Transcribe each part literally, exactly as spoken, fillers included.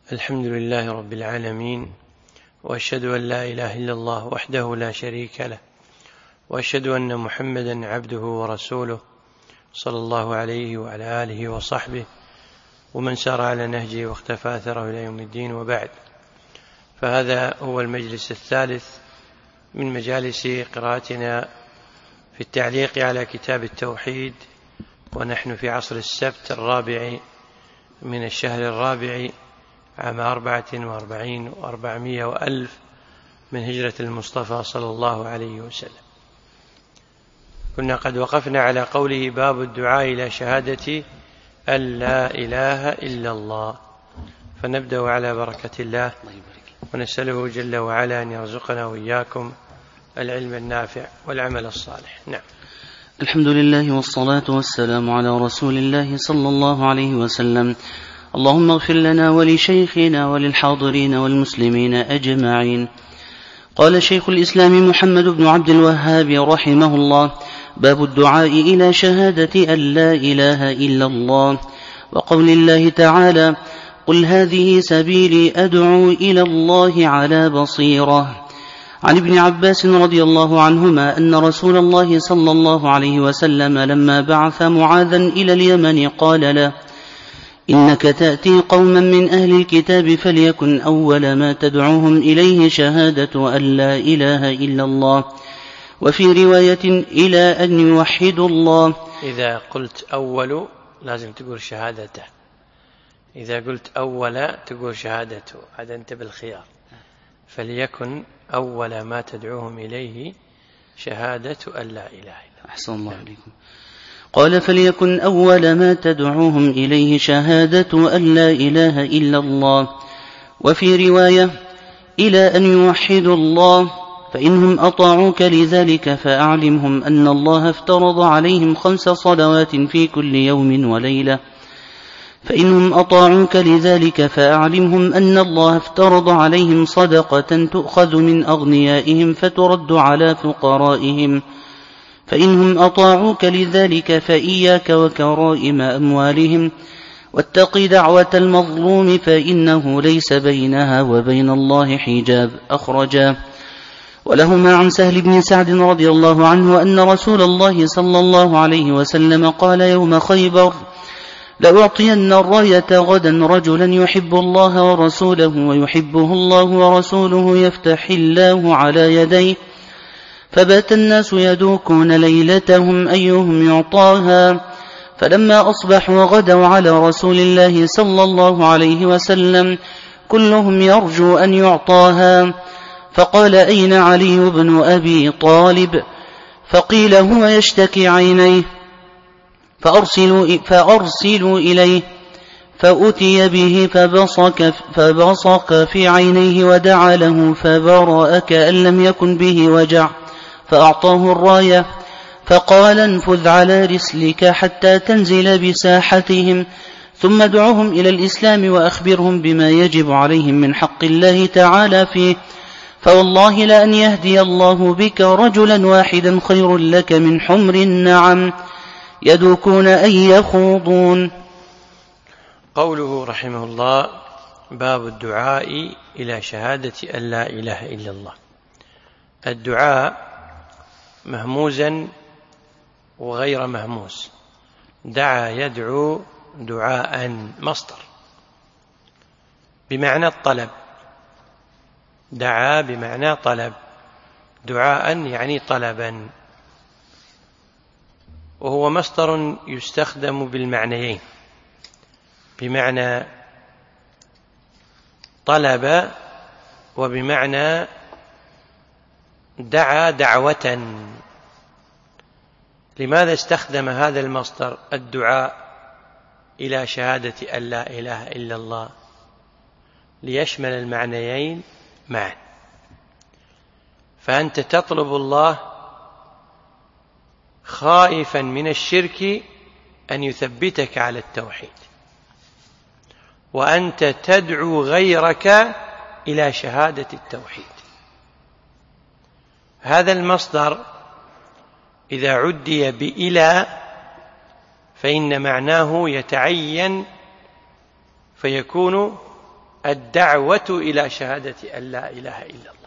الحمد لله رب العالمين، وأشهد أن لا إله إلا الله وحده لا شريك له، وأشهد أن محمدا عبده ورسوله صلى الله عليه وعلى آله وصحبه ومن سار على نهجه واختفى أثره إلى يوم الدين، وبعد. فهذا هو المجلس الثالث من مجالس قراءتنا في التعليق على كتاب التوحيد، ونحن في عصر السبت الرابع من الشهر الرابع عام أربعة وأربعين وأربعمائة وألف من هجرة المصطفى صلى الله عليه وسلم. كنا قد وقفنا على قوله: باب الدعاء إلى شهادة أن لا إله إلا الله. فنبدأ على بركة الله، ونسأله جل وعلا أن يرزقنا وإياكم العلم النافع والعمل الصالح. نعم. الحمد لله والصلاة والسلام على رسول الله صلى الله عليه وسلم. اللهم اغفر لنا ولشيخنا وللحاضرين والمسلمين أجمعين. قال شيخ الإسلام محمد بن عبد الوهاب رحمه الله: باب الدعاء إلى شهادة أن لا إله إلا الله، وقول الله تعالى: قل هذه سبيلي أدعو إلى الله على بصيرة. عن ابن عباس رضي الله عنهما أن رسول الله صلى الله عليه وسلم لما بعث معاذا إلى اليمن قال له: إنك تأتي قوما من أهل الكتاب فليكن أول ما تدعوهم إليه شهادة أن لا إله إلا الله، وفي رواية إلى أن يوحدوا الله. إذا قلت أول لازم تقول شهادته، إذا قلت أول تقول شهادته، هذا أنت بالخيار. فليكن أول ما تدعوهم إليه شهادة أن لا إله إلا الله. أحسن الله عليكم. قال: فليكن أول ما تدعوهم إليه شهادة أن لا إله إلا الله، وفي رواية إلى أن يوحدوا الله، فإنهم أطاعوك لذلك فأعلمهم أن الله افترض عليهم خمس صلوات في كل يوم وليلة فإنهم أطاعوك لذلك فأعلمهم أن الله افترض عليهم صدقة تؤخذ من أغنيائهم فترد على فقرائهم، فإنهم أطاعوك لذلك فإياك وكرائم أموالهم، واتق دعوة المظلوم فإنه ليس بينها وبين الله حجاب. أخرجاه. ولهما عن سهل بن سعد رضي الله عنه أن رسول الله صلى الله عليه وسلم قال يوم خيبر: لأعطين الراية غدا رجلا يحب الله ورسوله ويحبه الله ورسوله يفتح الله على يديه، فبات الناس يدوكون ليلتهم أيهم يعطاها، فلما أصبحوا غدوا على رسول الله صلى الله عليه وسلم كلهم يرجو أن يعطاها، فقال: أين علي بن أبي طالب؟ فقيل: هو يشتكي عينيه، فأرسلوا, فأرسلوا إليه، فأتي به فبصق, فبصق في عينيه ودعا له فبرأ كأن لم يكن به وجع، فأعطاه الراية، فقال: انفذ على رسلك حتى تنزل بساحتهم، ثم ادعوهم إلى الإسلام وأخبرهم بما يجب عليهم من حق الله تعالى فيه، فوالله لأن يهدي الله بك رجلا واحدا خير لك من حمر النعم يدوكون أن يخوضون. قوله رحمه الله: باب الدعاء إلى شهادة أن لا إله إلا الله. الدعاء مهموزا وغير مهموز. دعا يدعو دعاء، مصدر بمعنى الطلب. دعا بمعنى طلب، دعاء يعني طلبا، وهو مصدر يستخدم بالمعنيين، بمعنى طلب وبمعنى دعا دعوة. لماذا استخدم هذا المصدر الدعاء إلى شهادة أن لا إله إلا الله؟ ليشمل المعنيين معا. فأنت تطلب الله خائفا من الشرك أن يثبتك على التوحيد، وأنت تدعو غيرك إلى شهادة التوحيد. هذا المصدر إذا عدي بإلى فإن معناه يتعين فيكون الدعوة إلى شهادة أن لا إله إلا الله.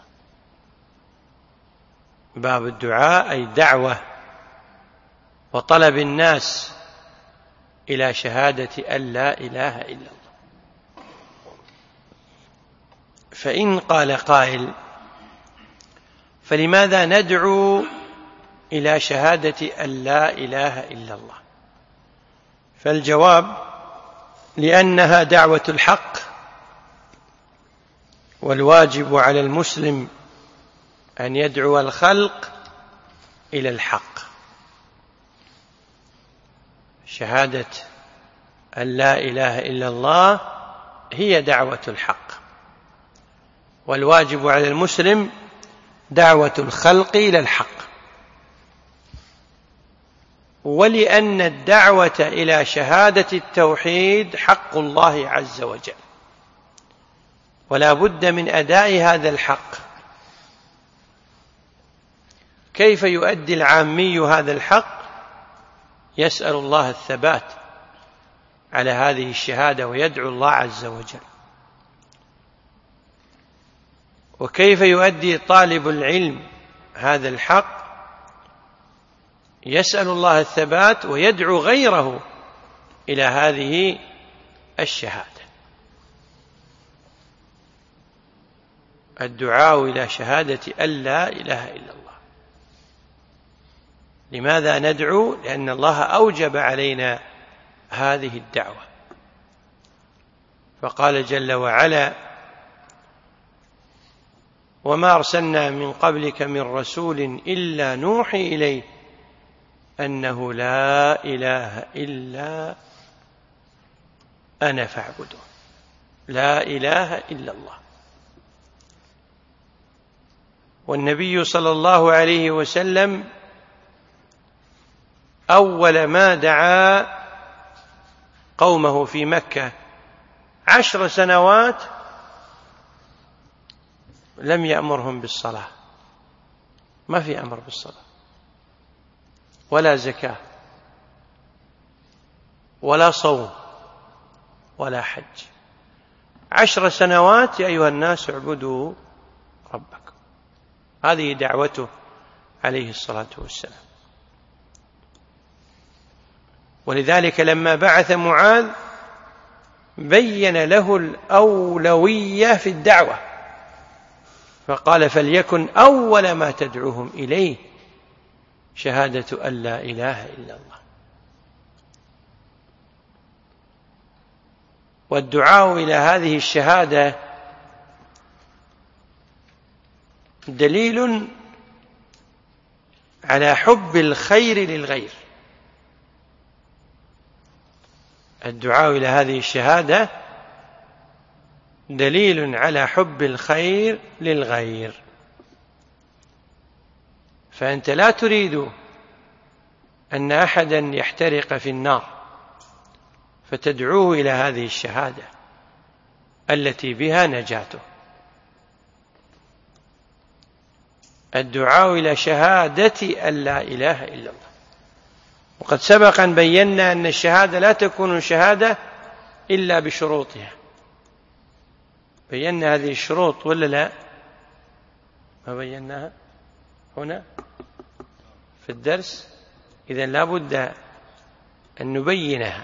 باب الدعاء أي دعوة وطلب الناس إلى شهادة أن لا إله إلا الله. فإن قال قائل فلماذا ندعو إلى شهادة أن لا إله إلا الله؟ فالجواب لأنها دعوة الحق، والواجب على المسلم أن يدعو الخلق إلى الحق. شهادة أن لا إله إلا الله هي دعوة الحق، والواجب على المسلم دعوة الخلق إلى الحق. ولأن الدعوة إلى شهادة التوحيد حق الله عز وجل، ولا بد من أداء هذا الحق. كيف يؤدي العامي هذا الحق؟ يسأل الله الثبات على هذه الشهادة ويدعو الله عز وجل. وكيف يؤدي طالب العلم هذا الحق؟ يسأل الله الثبات ويدعو غيره إلى هذه الشهادة. الدعاء إلى شهادة أن لا إله إلا الله. لماذا ندعو؟ لأن الله أوجب علينا هذه الدعوة، فقال جل وعلا: وما أرسلنا من قبلك من رسول إلا نوحي إليه أنه لا إله إلا أنا فاعبدون. لا إله إلا الله. والنبي صلى الله عليه وسلم أول ما دعا قومه في مكة عشر سنوات لم يأمرهم بالصلاة، ما في أمر بالصلاة ولا زكاة ولا صوم ولا حج. عشر سنوات: يا أيها الناس اعبدوا ربكم. هذه دعوته عليه الصلاة والسلام. ولذلك لما بعث معاذ بين له الأولوية في الدعوة، فقال: فليكن أول ما تدعوهم إليه شهادة أن لا إله إلا الله. والدعاء إلى هذه الشهادة دليل على حب الخير للغير. الدعاء إلى هذه الشهادة دليل على حب الخير للغير. فأنت لا تريد أن أحدا يحترق في النار فتدعوه إلى هذه الشهادة التي بها نجاته. الدعاء إلى شهادة أن لا إله إلا الله. وقد سبق أن بينا أن الشهادة لا تكون شهادة إلا بشروطها. بينا هذه الشروط ولا لا؟ ما بيناها هنا في الدرس؟ إذن لا بد أن نبينها.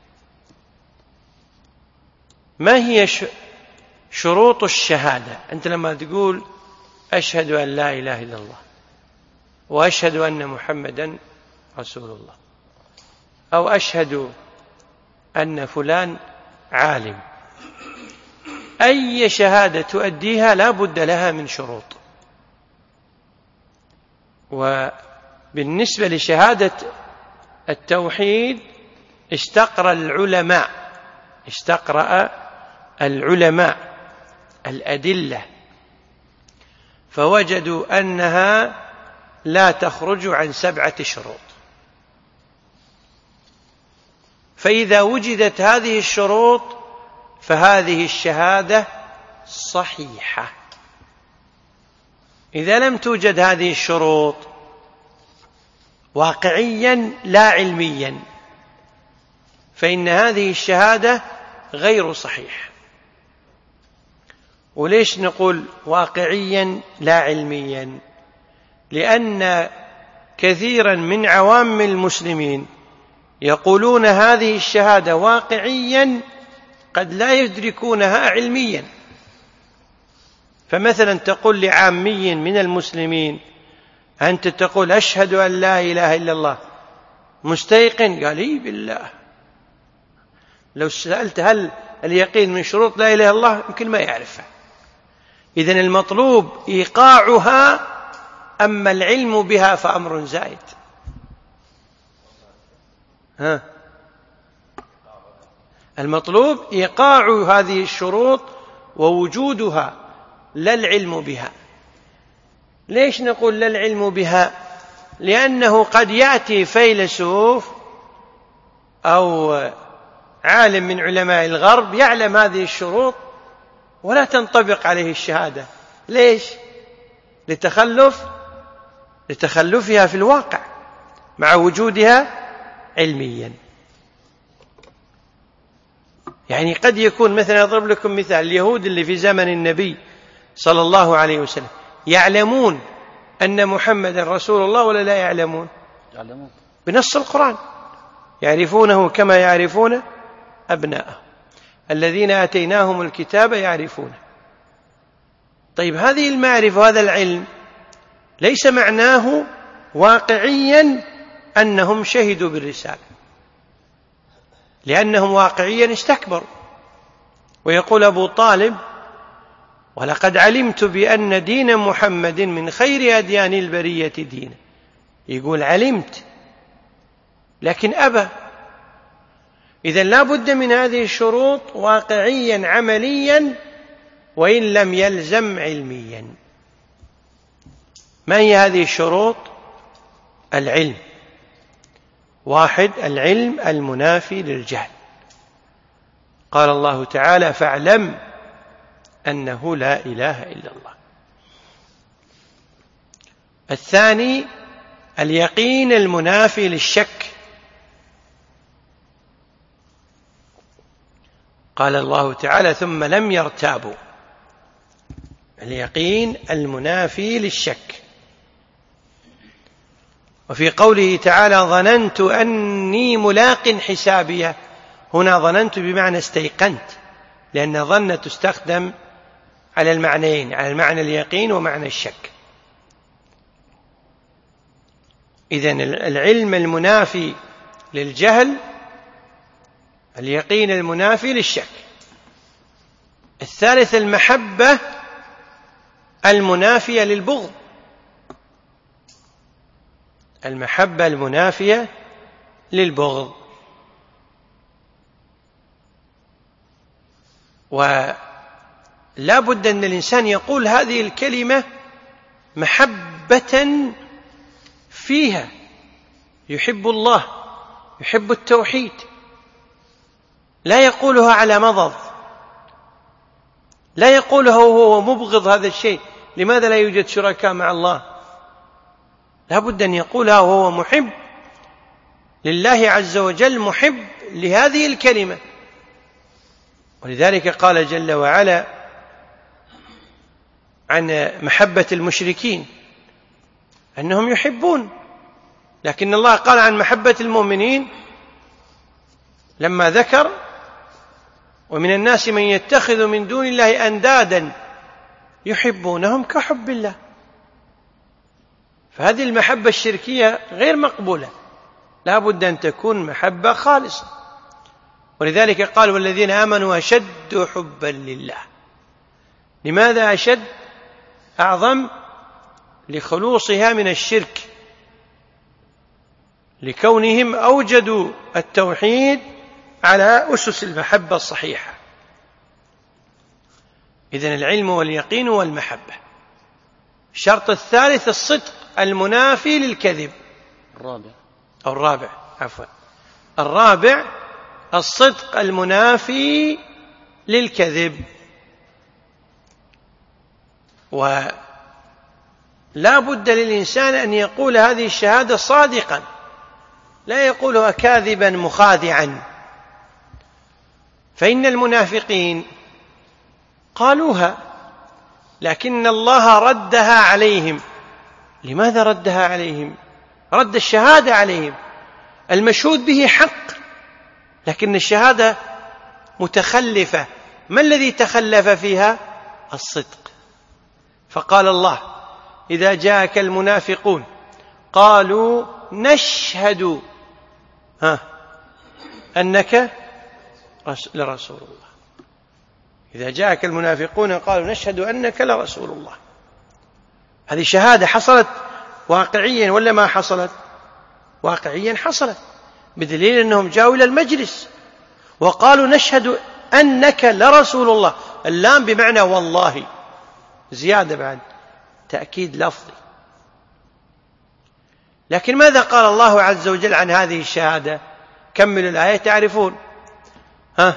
ما هي شروط الشهادة؟ أنت لما تقول أشهد أن لا إله إلا الله وأشهد أن محمدا رسول الله، أو أشهد أن فلان عالم، أي شهادة تؤديها لا بد لها من شروط. وبالنسبة لشهادة التوحيد استقرأ العلماء استقرأ العلماء الأدلة فوجدوا أنها لا تخرج عن سبعة شروط. فإذا وجدت هذه الشروط فهذه الشهادة صحيحة. إذا لم توجد هذه الشروط واقعيا لا علميا فإن هذه الشهادة غير صحيحة. وليش نقول واقعيا لا علميا؟ لأن كثيرا من عوام المسلمين يقولون هذه الشهادة واقعيا قد لا يدركونها علميا. فمثلا تقول لعامي من المسلمين أنت تقول أشهد أن لا إله إلا الله مستيقن؟ قال إي بالله. لو سألت هل اليقين من شروط لا إله إلا الله يمكن ما يعرفها. إذن المطلوب إيقاعها، أما العلم بها فأمر زائد. ها المطلوب إيقاع هذه الشروط ووجودها، لا العلم بها. ليش نقول لا العلم بها؟ لأنه قد يأتي فيلسوف أو عالم من علماء الغرب يعلم هذه الشروط ولا تنطبق عليه الشهادة. ليش؟ لتخلف لتخلفها في الواقع مع وجودها علميا. يعني قد يكون مثلا، أضرب لكم مثال، اليهود اللي في زمن النبي صلى الله عليه وسلم يعلمون أن محمد رسول الله ولا لا يعلمون؟ يعلمون بنص القرآن، يعرفونه كما يعرفون أبناءه، الذين آتيناهم الكتاب يعرفونه. طيب هذه المعرفة وهذا العلم ليس معناه واقعيا أنهم شهدوا بالرسالة، لأنهم واقعيا استكبروا. ويقول أبو طالب ولقد علمت بأن دين محمد من خير أديان البرية دينا. يقول علمت لكن أبى. إذن لا بد من هذه الشروط واقعيا عمليا وإن لم يلزم علميا. ما هي هذه الشروط؟ العلم. واحد، العلم المنافي للجهل. قال الله تعالى فاعلم أنه لا إله إلا الله. الثاني، اليقين المنافي للشك. قال الله تعالى ثم لم يرتابوا، اليقين المنافي للشك. وفي قوله تعالى ظننت أني ملاق حسابيه، هنا ظننت بمعنى استيقنت، لأن ظن تستخدم على المعنيين، على المعنى اليقين ومعنى الشك. إذن العلم المنافي للجهل، اليقين المنافي للشك. الثالث، المحبة المنافية للبغض، المحبة المنافية للبغض. ولا بد أن الإنسان يقول هذه الكلمة محبة فيها، يحب الله، يحب التوحيد، لا يقولها على مضض، لا يقولها وهو مبغض هذا الشيء. لماذا لا يوجد شركاء مع الله؟ لا بد أن يقولها وهو محب لله عز وجل، محب لهذه الكلمة. ولذلك قال جل وعلا عن محبة المشركين أنهم يحبون، لكن الله قال عن محبة المؤمنين لما ذكر ومن الناس من يتخذ من دون الله أندادا يحبونهم كحب الله. فهذه المحبة الشركية غير مقبولة، لا بد أن تكون محبة خالصة. ولذلك قال والذين آمنوا أشد حبا لله. لماذا أشد؟ أعظم لخلوصها من الشرك، لكونهم أوجدوا التوحيد على أسس المحبة الصحيحة. إذن العلم واليقين والمحبة. الشرط الثالث الصدق المنافي للكذب. الرابع أو الرابع عفوا الرابع الصدق المنافي للكذب. ولا بد للإنسان أن يقول هذه الشهادة صادقا، لا يقولها كاذبا مخادعا. فإن المنافقين قالوها لكن الله ردها عليهم. لماذا ردها عليهم؟ رد الشهادة عليهم. المشهود به حق، لكن الشهادة متخلفة. ما الذي تخلف فيها؟ الصدق. فقال الله: إذا جاءك المنافقون قالوا نشهد ها أنك لرسول الله. إذا جاءك المنافقون قالوا نشهد أنك لرسول الله. هذه شهادة حصلت واقعيا ولا ما حصلت؟ واقعيا حصلت، بدليل أنهم جاءوا إلى المجلس وقالوا نشهد أنك لرسول الله. اللام بمعنى والله، زيادة بعد، تأكيد لفظي. لكن ماذا قال الله عز وجل عن هذه الشهادة؟ كملوا الآية تعرفون. ها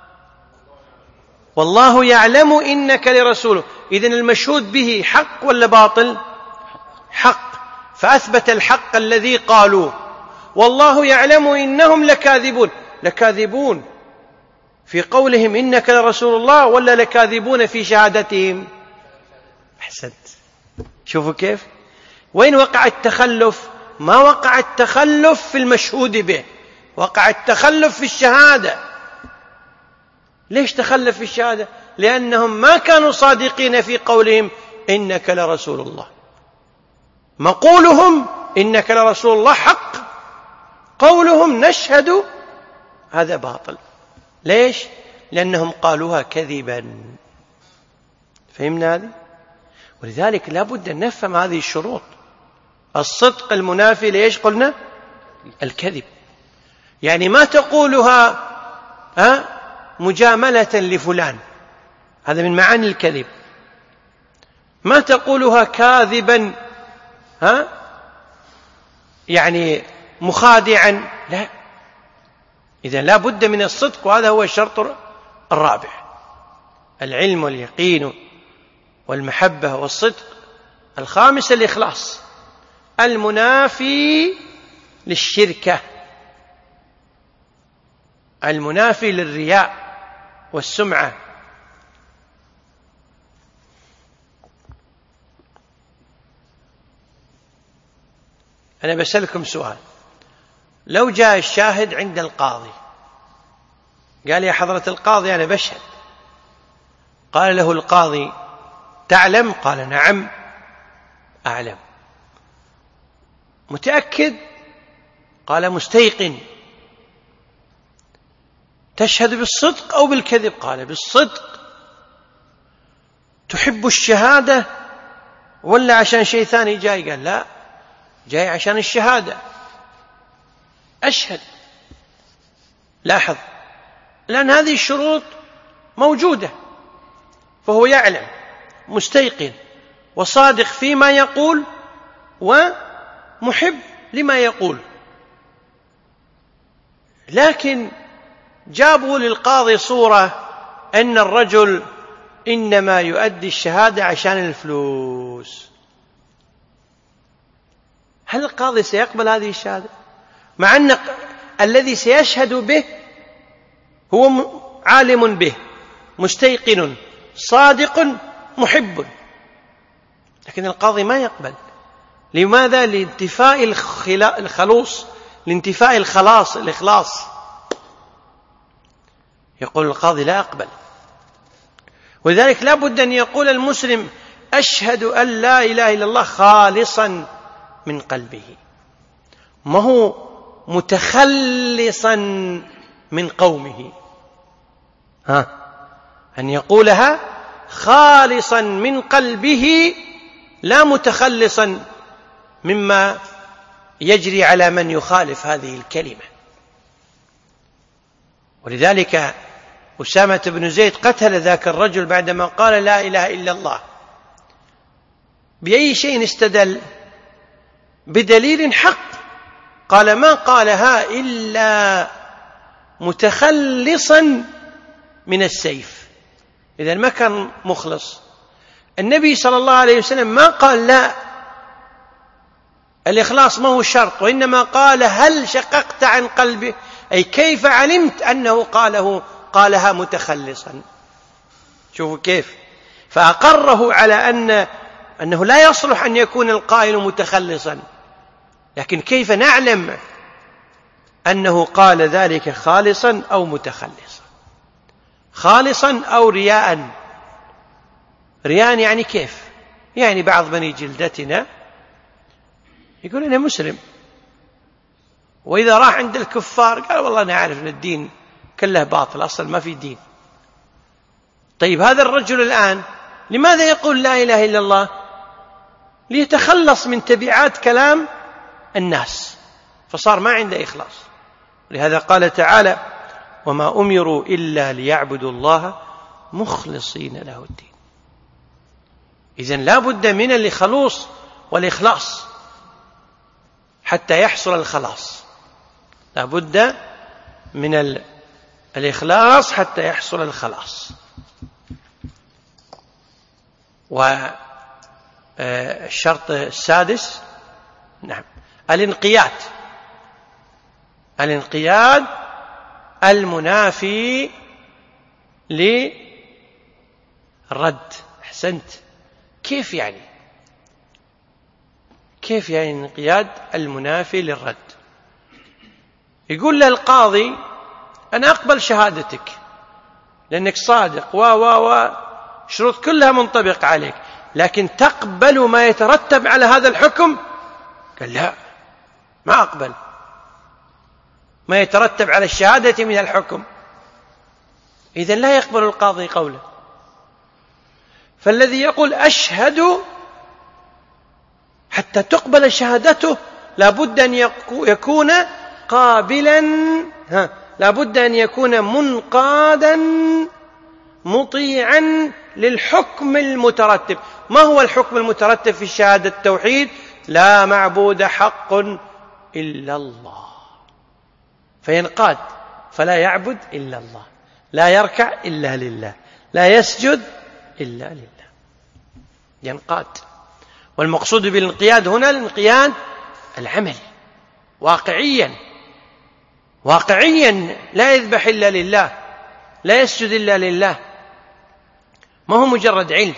والله يعلم إنك لرسوله. إذن المشهود به حق ولا باطل؟ حق. فأثبت الحق الذي قالوه. والله يعلم إنهم لكاذبون. لكاذبون في قولهم إنك لرسول الله ولا لكاذبون في شهادتهم؟ أحسنت. شوفوا كيف وين وقع التخلف؟ ما وقع التخلف في المشهود به، وقع التخلف في الشهادة. ليش تخلف في الشهادة؟ لأنهم ما كانوا صادقين في قولهم إنك لرسول الله. مقولهم إنك لرسول الله حق، قولهم نشهد هذا باطل. ليش؟ لأنهم قالوها كذبا. فهمنا هذه؟ ولذلك لا بد أن نفهم هذه الشروط. الصدق المنافي ليش قلنا؟ الكذب. يعني ما تقولها ها مجاملة لفلان، هذا من معاني الكذب. ما تقولها كاذبا ها يعني مخادعا، لا. إذن لا بد من الصدق، وهذا هو الشرط الرابع: العلم واليقين والمحبة والصدق. الخامس الإخلاص المنافي للشركة، المنافي للرياء والسمعة. أنا بسألكم سؤال: لو جاء الشاهد عند القاضي قال يا حضرة القاضي أنا بشهد، قال له القاضي تعلم؟ قال نعم أعلم. متأكد؟ قال مستيقن. تشهد بالصدق أو بالكذب؟ قال بالصدق. تحب الشهادة ولا عشان شيء ثاني جاي؟ قال لا، جاي عشان الشهادة، أشهد. لاحظ، لأن هذه الشروط موجودة، فهو يعلم، مستيقن، وصادق فيما يقول، ومحب لما يقول. لكن جابوا للقاضي صورة أن الرجل إنما يؤدي الشهادة عشان الفلوس. هل القاضي سيقبل هذه الشهادة؟ مع أن الذي سيشهد به هو عالم به، مستيقن، صادق، محب، لكن القاضي ما يقبل. لماذا؟ لانتفاء الخلوص، لانتفاء الخلاص، الإخلاص. يقول القاضي لا أقبل. ولذلك لا بد أن يقول المسلم أشهد أن لا إله إلا الله خالصا من قلبه، ما هو متخلصا من قومه. ها أن يقولها خالصا من قلبه، لا متخلصا مما يجري على من يخالف هذه الكلمة. ولذلك أسامة بن زيد قتل ذاك الرجل بعدما قال لا إله إلا الله. بأي شيء استدل؟ بدليل حق. قال ما قالها إلا متخلصا من السيف. إذن ما كان مخلص. النبي صلى الله عليه وسلم ما قال لا، الإخلاص ما هو شرط، وإنما قال هل شققت عن قلبه، أي كيف علمت أنه قاله قالها متخلصا. شوفوا كيف. فأقره على أن أنه لا يصلح أن يكون القائل متخلصا. لكن كيف نعلم أنه قال ذلك خالصا أو متخلصا؟ خالصا أو رياء؟ رياء يعني كيف؟ يعني بعض بني جلدتنا يقول أنا مسلم، وإذا راح عند الكفار قال والله أنا عارف أن الدين كله باطل، أصلا ما في دين. طيب هذا الرجل الآن لماذا يقول لا إله إلا الله؟ ليتخلص من تبعات كلام الناس، فصار ما عنده إخلاص. لهذا قال تعالى وما أمروا إلا ليعبدوا الله مخلصين له الدين. إذن لا بد من الخلوص والإخلاص حتى يحصل الخلاص، لا بد من الإخلاص حتى يحصل الخلاص. والشرط السادس نعم الانقياد، الانقياد المنافي للرد. أحسنت. كيف يعني؟ كيف يعني الانقياد المنافي للرد؟ يقول له القاضي أنا أقبل شهادتك لأنك صادق و و و شروط كلها منطبق عليك، لكن تقبل ما يترتب على هذا الحكم؟ قال لا، ما أقبل ما يترتب على الشهادة من الحكم. إذن لا يقبل القاضي قوله. فالذي يقول أشهد حتى تقبل شهادته لابد أن يكون قابلا، ها لابد أن يكون منقادا مطيعا للحكم المترتب. ما هو الحكم المترتب في شهادة التوحيد؟ لا معبود حق إلا الله. فينقاد، فلا يعبد إلا الله، لا يركع إلا لله، لا يسجد إلا لله، ينقاد. والمقصود بالانقياد هنا الانقياد العملي، واقعيا واقعيا، لا يذبح إلا لله، لا يسجد إلا لله، ما هو مجرد علم.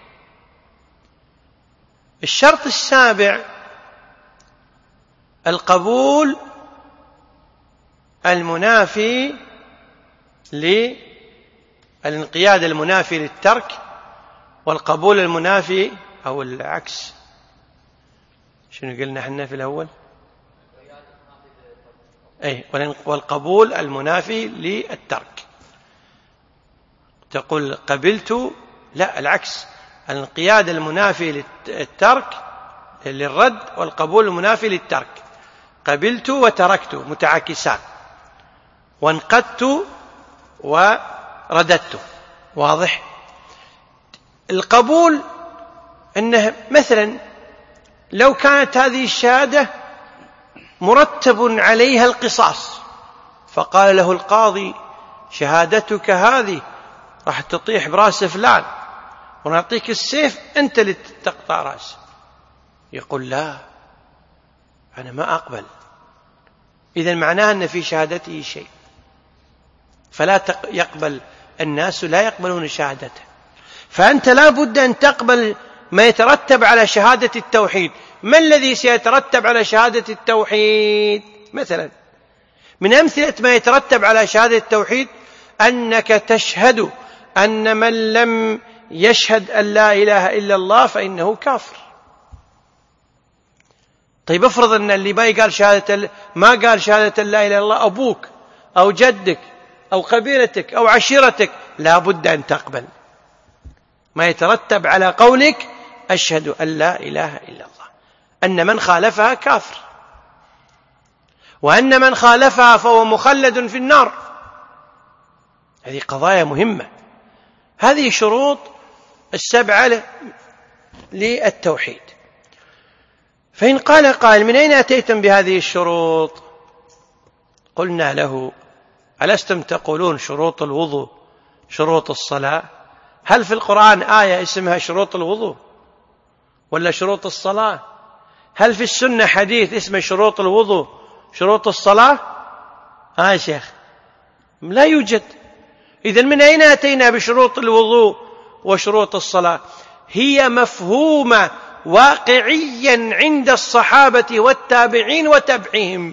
الشرط السابع القبول المنافي للانقياد المنافي للترك، والقبول المنافي أو العكس. شنو قلنا احنا في الأول؟ أي والقبول المنافي للترك. تقول قبلت، لا العكس، الانقياد المنافي للترك للرد، والقبول المنافي للترك. قبلت وتركت متعاكسان، وانقدت ورددت. واضح؟ القبول أنه مثلا لو كانت هذه الشهادة مرتب عليها القصاص، فقال له القاضي شهادتك هذه راح تطيح براس فلان ونعطيك السيف أنت اللي تقطع رأسه، يقول لا أنا ما أقبل. إذن معناه أن في شهادته شيء، فلا يقبل الناس، لا يقبلون شهادته. فأنت لا بد أن تقبل ما يترتب على شهادة التوحيد. ما الذي سيترتب على شهادة التوحيد؟ مثلا من أمثلة ما يترتب على شهادة التوحيد أنك تشهد أن من لم يشهد أن لا إله إلا الله فإنه كافر. طيب افرض أن اللي ما قال شهادة ما قال شهادة لا إله إلا الله أبوك أو جدك أو قبيلتك أو عشيرتك، لا بد أن تقبل ما يترتب على قولك أشهد أن لا إله إلا الله، أن من خالفها كافر، وأن من خالفها فهو مخلد في النار. هذه قضايا مهمة. هذه شروط السبعة للتوحيد. فإن قال قائل من أين أتيتم بهذه الشروط؟ قلنا له ألستم تقولون شروط الوضوء شروط الصلاة؟ هل في القرآن آية اسمها شروط الوضوء ولا شروط الصلاة؟ هل في السنة حديث اسمه شروط الوضوء شروط الصلاة؟ ها يا شيخ لا يوجد. إذن من أين أتينا بشروط الوضوء وشروط الصلاة هي مفهومة واقعيا عند الصحابة والتابعين وتبعهم،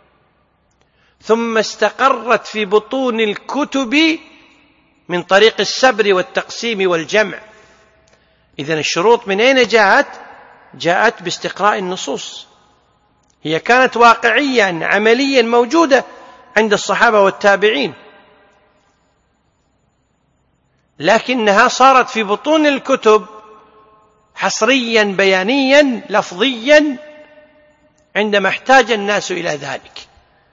ثم استقرت في بطون الكتب من طريق السبر والتقسيم والجمع. إذن الشروط من أين جاءت؟ جاءت باستقراء النصوص، هي كانت واقعيا عمليا موجودة عند الصحابة والتابعين، لكنها صارت في بطون الكتب حصريا بيانيا لفظيا عندما احتاج الناس إلى ذلك.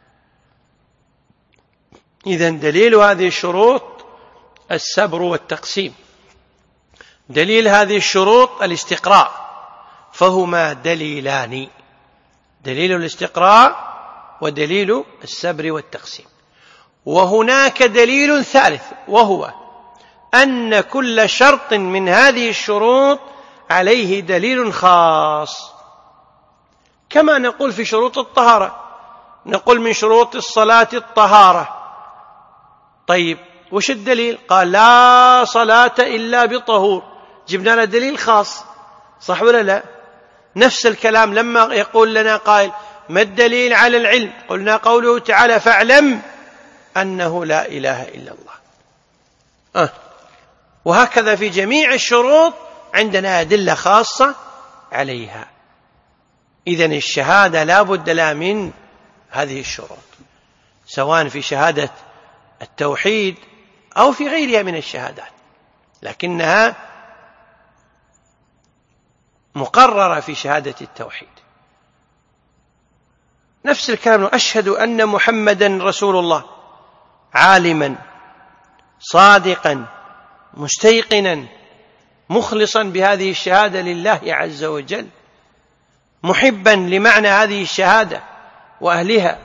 إذن دليل هذه الشروط السبر والتقسيم، دليل هذه الشروط الاستقراء، فهما دليلان: دليل الاستقراء ودليل السبر والتقسيم. وهناك دليل ثالث، وهو أن كل شرط من هذه الشروط عليه دليل خاص، كما نقول في شروط الطهارة، نقول من شروط الصلاة الطهارة. طيب وش الدليل؟ قال لا صلاة إلا بطهور، جبنا له دليل خاص، صح ولا لا؟ نفس الكلام لما يقول لنا قائل ما الدليل على العلم؟ قلنا قوله تعالى فاعلم أنه لا إله إلا الله. أه. وهكذا في جميع الشروط عندنا أدلة خاصة عليها. إذن الشهادة لا بد لها من هذه الشروط، سواء في شهادة التوحيد أو في غيرها من الشهادات، لكنها مقررة في شهادة التوحيد. نفس الكلام: أشهد أن محمدا رسول الله، عالما صادقا مستيقنا مخلصا بهذه الشهادة لله عز وجل، محبا لمعنى هذه الشهادة وأهلها،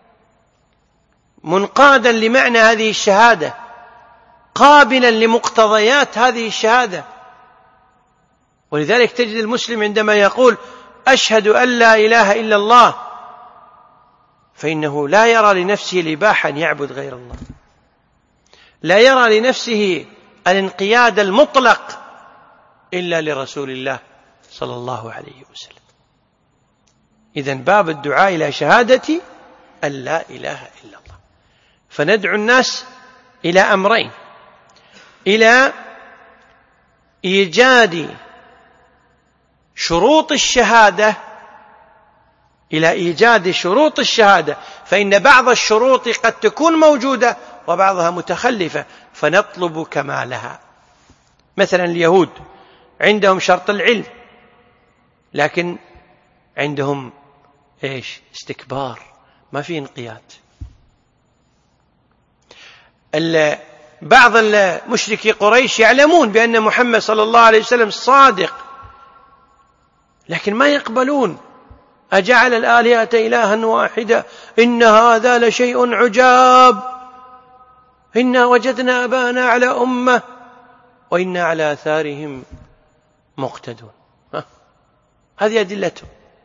منقادا لمعنى هذه الشهادة، قابلا لمقتضيات هذه الشهادة. ولذلك تجد المسلم عندما يقول أشهد أن لا إله إلا الله فإنه لا يرى لنفسه الإباحة أن يعبد غير الله، لا يرى لنفسه الانقياد المطلق إلا لرسول الله صلى الله عليه وسلم. إذن باب الدعاء إلى شهادة أن لا إله إلا الله. فندعو الناس إلى أمرين: إلى إيجاد شروط الشهادة، إلى إيجاد شروط الشهادة، فإن بعض الشروط قد تكون موجودة وبعضها متخلفة فنطلب كمالها. مثلا اليهود عندهم شرط العلم، لكن عندهم إيش؟ استكبار، ما في انقياد. بعض المشركي قريش يعلمون بأن محمد صلى الله عليه وسلم صادق، لكن ما يقبلون. أجعل الآلهة إلها واحدة إن هذا لشيء عجاب، إنا وجدنا آباءنا على أمة وإنا على آثارهم مقتدون. هذه أدلته.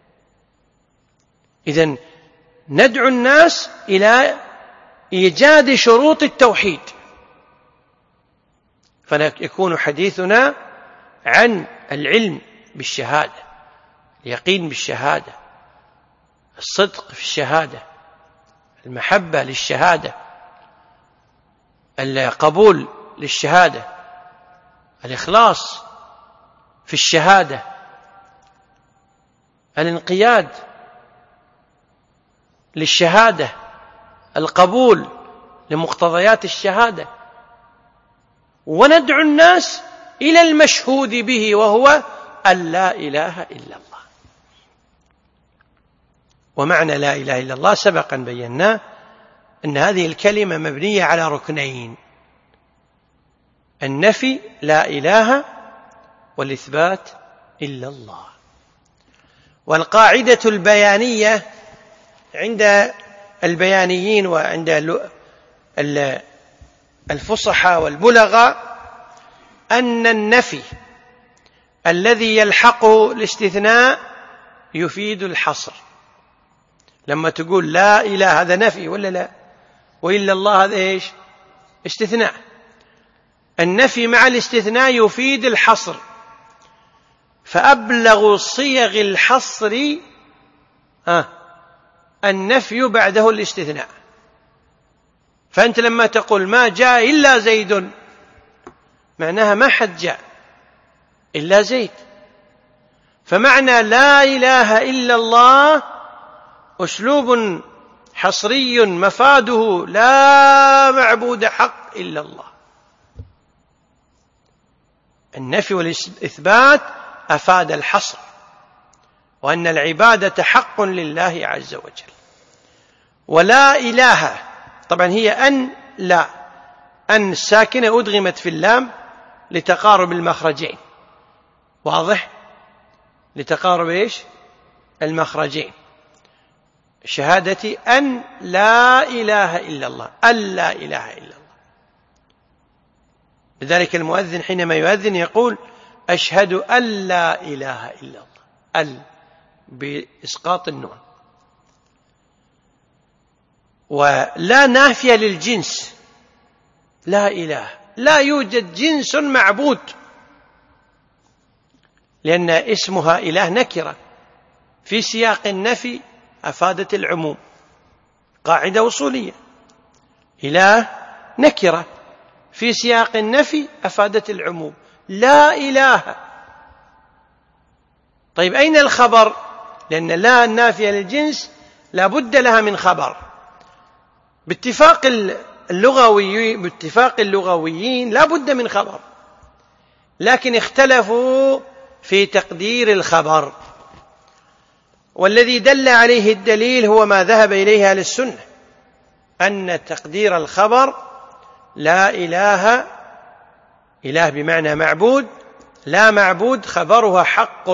إذن ندعو الناس إلى إيجاد شروط التوحيد، فيكون حديثنا عن العلم بالشهادة، اليقين بالشهادة، الصدق في الشهادة، المحبة للشهادة، القبول للشهادة، الإخلاص في الشهادة، الانقياد للشهادة، القبول لمقتضيات الشهادة. وندعو الناس إلى المشهود به، وهو أن لا إله إلا الله. ومعنى لا إله إلا الله سبقا بينا أن هذه الكلمة مبنية على ركنين: النفي لا إله، والإثبات إلا الله. والقاعدة البيانية عند البيانيين وعند الفصحاء والبلغاء أن النفي الذي يلحقه الاستثناء يفيد الحصر. لما تقول لا إله هذا نفي ولا لا؟ وإلا الله هذا إيش؟ استثناء. النفي مع الاستثناء يفيد الحصر، فأبلغ صيغ الحصر آه النفي بعده الاستثناء. فأنت لما تقول ما جاء إلا زيد، معناها ما حد جاء إلا زيد. فمعنى لا إله إلا الله أسلوب حصري مفاده لا معبود حق إلا الله. النفي والإثبات أفاد الحصر، وأن العبادة حق لله عز وجل. ولا إله طبعا هي أن لا، أن الساكنة أدغمت في اللام لتقارب المخرجين، واضح؟ لتقارب إيش؟ المخرجين. شهادة أن لا إله إلا الله، أن لا إله إلا الله. لذلك المؤذن حينما يؤذن يقول أشهد أن لا إله إلا الله، ال بإسقاط النون. ولا نافية للجنس، لا إله، لا يوجد جنس معبود، لأن اسمها إله نكرة في سياق النفي أفادت العموم، قاعدة أصولية. إله نكرة في سياق النفي أفادت العموم، لا إله. طيب أين الخبر؟ لأن لا النافية للجنس لا بد لها من خبر. باتفاق اللغوي باتفاق اللغويين لا بد من خبر، لكن اختلفوا في تقدير الخبر، والذي دل عليه الدليل هو ما ذهب إليه أهل السنة، أن تقدير الخبر لا إله، إله بمعنى معبود، لا معبود خبرها حق،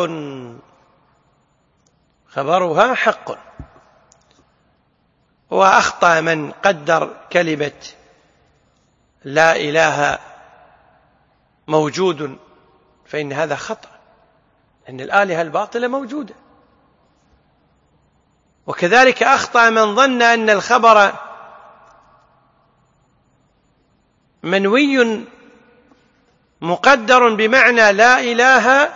خبرها حق. وأخطأ من قدر كلمة لا إله موجود، فإن هذا خطأ، أن الآلهة الباطلة موجودة. وكذلك أخطأ من ظن أن الخبر منوي مقدر بمعنى لا إله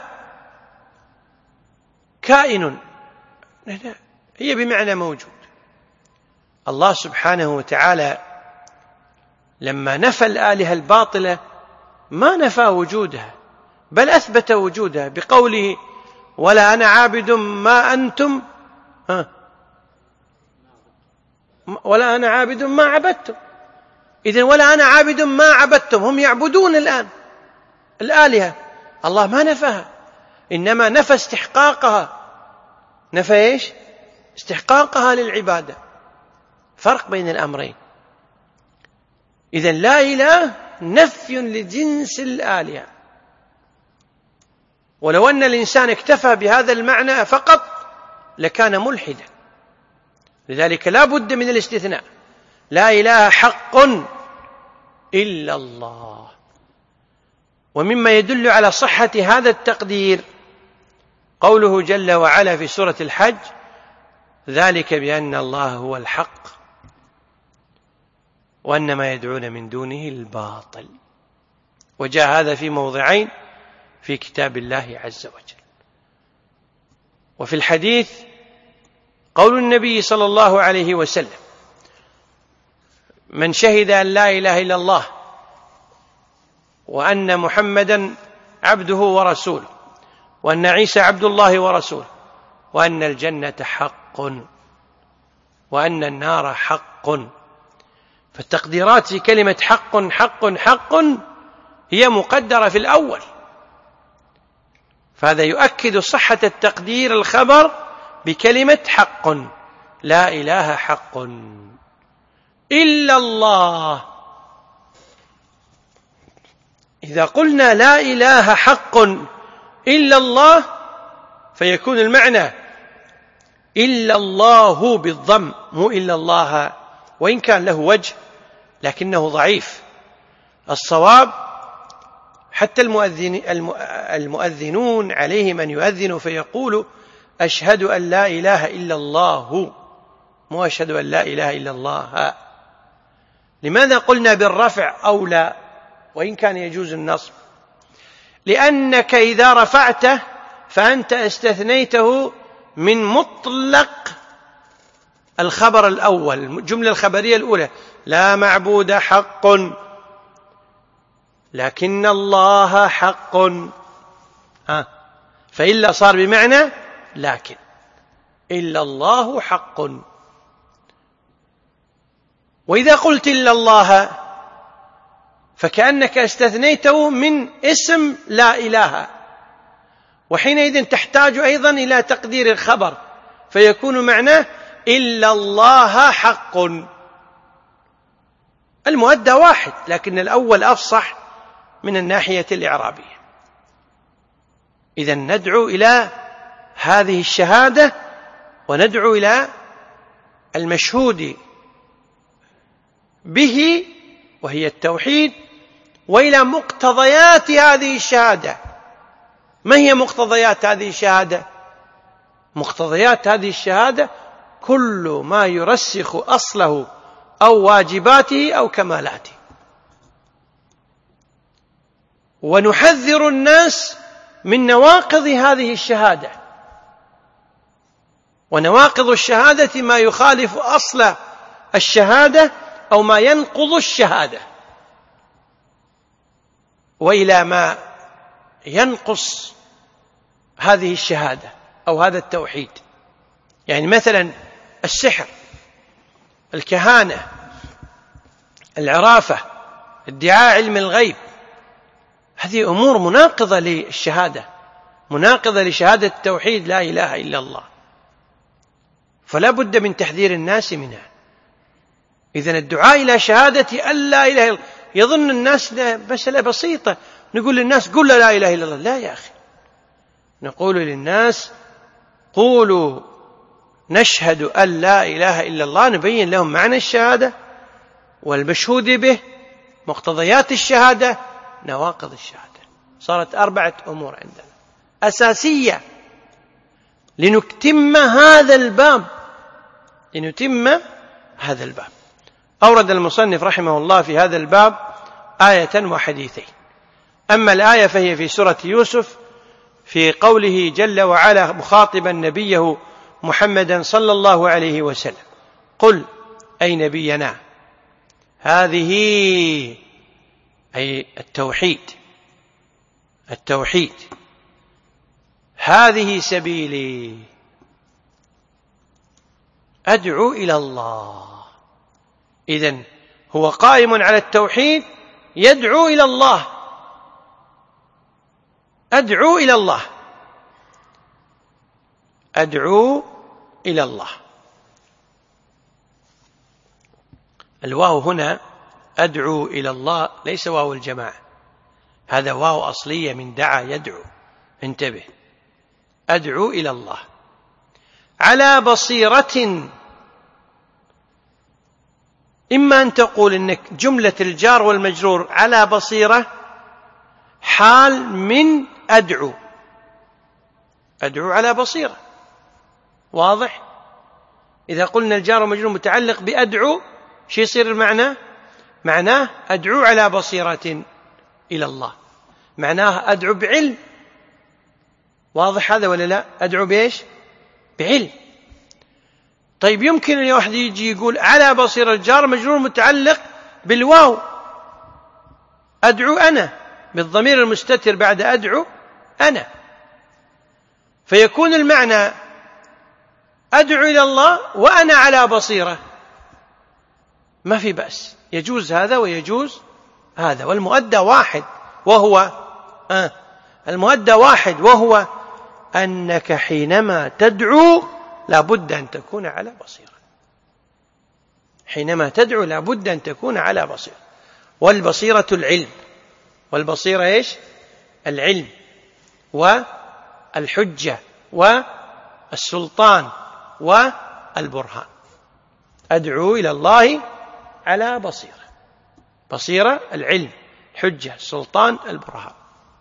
كائن، لا، هي بمعنى موجود. الله سبحانه وتعالى لما نفى الآلهة الباطلة ما نفى وجودها، بل أثبت وجودها بقوله ولا أنا عابد ما أنتم ها ولا أنا عابد ما عبدتم. إذن ولا أنا عابد ما عبدتم، هم يعبدون الآن الآلهة، الله ما نفاها، إنما نفى استحقاقها، نفى إيش؟ استحقاقها للعبادة. فرق بين الأمرين. إذن لا إله نفي لجنس الآلهة، ولو أن الإنسان اكتفى بهذا المعنى فقط لكان ملحدا. لذلك لا بد من الاستثناء، لا إله حق إلا الله. ومما يدل على صحة هذا التقدير قوله جل وعلا في سورة الحج ذلك بأن الله هو الحق وأن ما يدعون من دونه الباطل. وجاء هذا في موضعين في كتاب الله عز وجل. وفي الحديث قول النبي صلى الله عليه وسلم من شهد أن لا إله إلا الله وأن محمدا عبده ورسوله وأن عيسى عبد الله ورسوله وأن الجنة حق وأن النار حق. فالتقديرات في كلمة حق حق حق هي مقدرة في الأول، فهذا يؤكد صحة التقدير الخبر بكلمة حق، لا إله حق إلا الله. إذا قلنا لا إله حق إلا الله فيكون المعنى إلا الله بالضم، مو إلا الله، وإن كان له وجه لكنه ضعيف. الصواب حتى المؤذن المؤذنون عليهم أن يؤذنوا فيقولوا أشهد أن لا إله إلا الله، مو أشهد أن لا إله إلا الله. لماذا قلنا بالرفع أو لا؟ وإن كان يجوز النصب، لأنك إذا رفعته فأنت استثنيته من مطلق الخبر الأول، الجملة الخبرية الأولى: لا معبود حق لكن الله حق. آه. فإلا صار بمعنى لكن، إلا الله حق. وإذا قلت إلا الله فكأنك استثنيته من اسم لا إله، وحينئذ تحتاج أيضا إلى تقدير الخبر، فيكون معناه إلا الله حق. المؤدى واحد، لكن الأول أفصح من الناحية الإعرابية. إذن ندعو إلى هذه الشهادة، وندعو إلى المشهود به وهي التوحيد، وإلى مقتضيات هذه الشهادة. ما هي مقتضيات هذه الشهادة؟ مقتضيات هذه الشهادة كل ما يرسخ أصله أو واجباته أو كمالاته. ونحذر الناس من نواقض هذه الشهادة، ونواقض الشهادة ما يخالف أصل الشهادة أو ما ينقض الشهادة، وإلى ما ينقص هذه الشهادة أو هذا التوحيد. يعني مثلا السحر، الكهانة، العرافة، ادعاء علم الغيب، هذه أمور مناقضة للشهادة، مناقضة لشهادة التوحيد لا إله إلا الله، فلا بد من تحذير الناس منها. إذن الدعاء إلى شهادة أن لا إله إلا الله، يظن الناس مسألة بسيطة، نقول للناس قل لا إله إلا الله. لا يا أخي، نقول للناس قولوا نشهد أن لا إله إلا الله، نبين لهم معنى الشهادة والمشهود به، مقتضيات الشهادة، نواقض الشهادة. صارت أربعة أمور عندنا أساسية لنتم هذا الباب، لنتم هذا الباب. أورد المصنف رحمه الله في هذا الباب آية وحديثين. أما الآية فهي في سورة يوسف في قوله جل وعلا مخاطبا نبيه محمدا صلى الله عليه وسلم: قل أي نبينا، هذه أي التوحيد، التوحيد هذه سبيلي أدعو إلى الله. إذن هو قائم على التوحيد، يدعو إلى الله، أدعو إلى الله، أدعو إلى الله. الواو هنا أدعو إلى الله ليس واو الجماعة، هذا واو أصلية من دعا يدعو، انتبه. أدعو إلى الله على بصيرة، إما أن تقول إنك جملة الجار والمجرور على بصيرة حال من أدعو، أدعو على بصيرة، واضح؟ إذا قلنا الجار والمجرور متعلق بأدعو، شو يصير المعنى؟ معناه أدعو على بصيرة إلى الله، معناه أدعو بعلم، واضح هذا ولا لا؟ أدعو بإيش؟ بعلم. طيب يمكن أن واحد يجي يقول على بصيرة الجار مجرور متعلق بالواو، أدعو أنا بالضمير المستتر بعد أدعو أنا، فيكون المعنى أدعو إلى الله وأنا على بصيرة، ما في بأس، يجوز هذا ويجوز هذا، والمؤدى واحد، وهو آه المؤدى واحد وهو أنك حينما تدعو لابد أن تكون على بصيرة، حينما تدعو لابد أن تكون على بصيرة. والبصيرة العلم، والبصيرة إيش؟ العلم والحجة والسلطان والبرهان. أدعو إلى الله على بصيرة، بصيرة العلم، الحجة، السلطان، البرهان.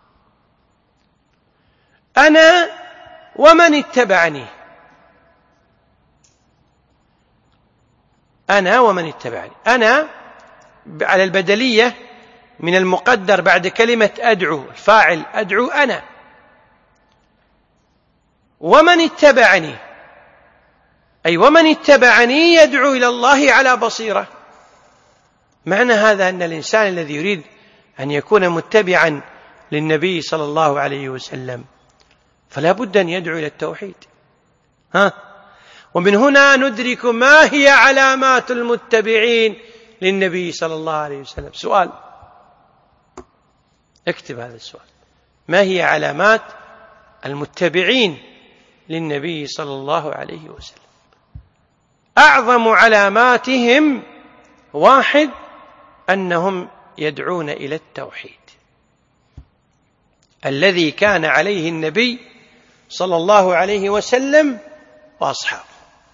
أنا ومن اتبعني، أنا ومن اتبعني، أنا على البدلية من المقدر بعد كلمة أدعو، الفاعل أدعو أنا، ومن اتبعني، أي ومن اتبعني يدعو إلى الله على بصيرة. معنى هذا أن الإنسان الذي يريد أن يكون متبعا للنبي صلى الله عليه وسلم فلا بد أن يدعو إلى التوحيد. ها؟ ومن هنا ندرك ما هي علامات المتبعين للنبي صلى الله عليه وسلم. سؤال، اكتب هذا السؤال: ما هي علامات المتبعين للنبي صلى الله عليه وسلم؟ أعظم علاماتهم واحد: أنهم يدعون إلى التوحيد الذي كان عليه النبي صلى الله عليه وسلم وأصحابه.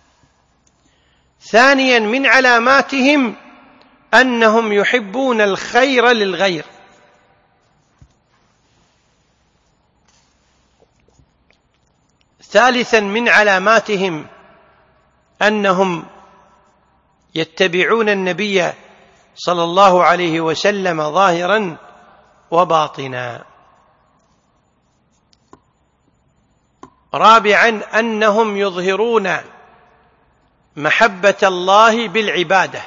ثانيا من علاماتهم أنهم يحبون الخير للغير. ثالثا من علاماتهم أنهم يتبعون النبي صلى الله عليه وسلم ظاهرا وباطنا. رابعا أنهم يظهرون محبة الله بالعبادة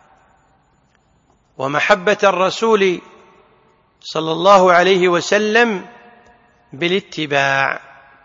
ومحبة الرسول صلى الله عليه وسلم بالاتباع.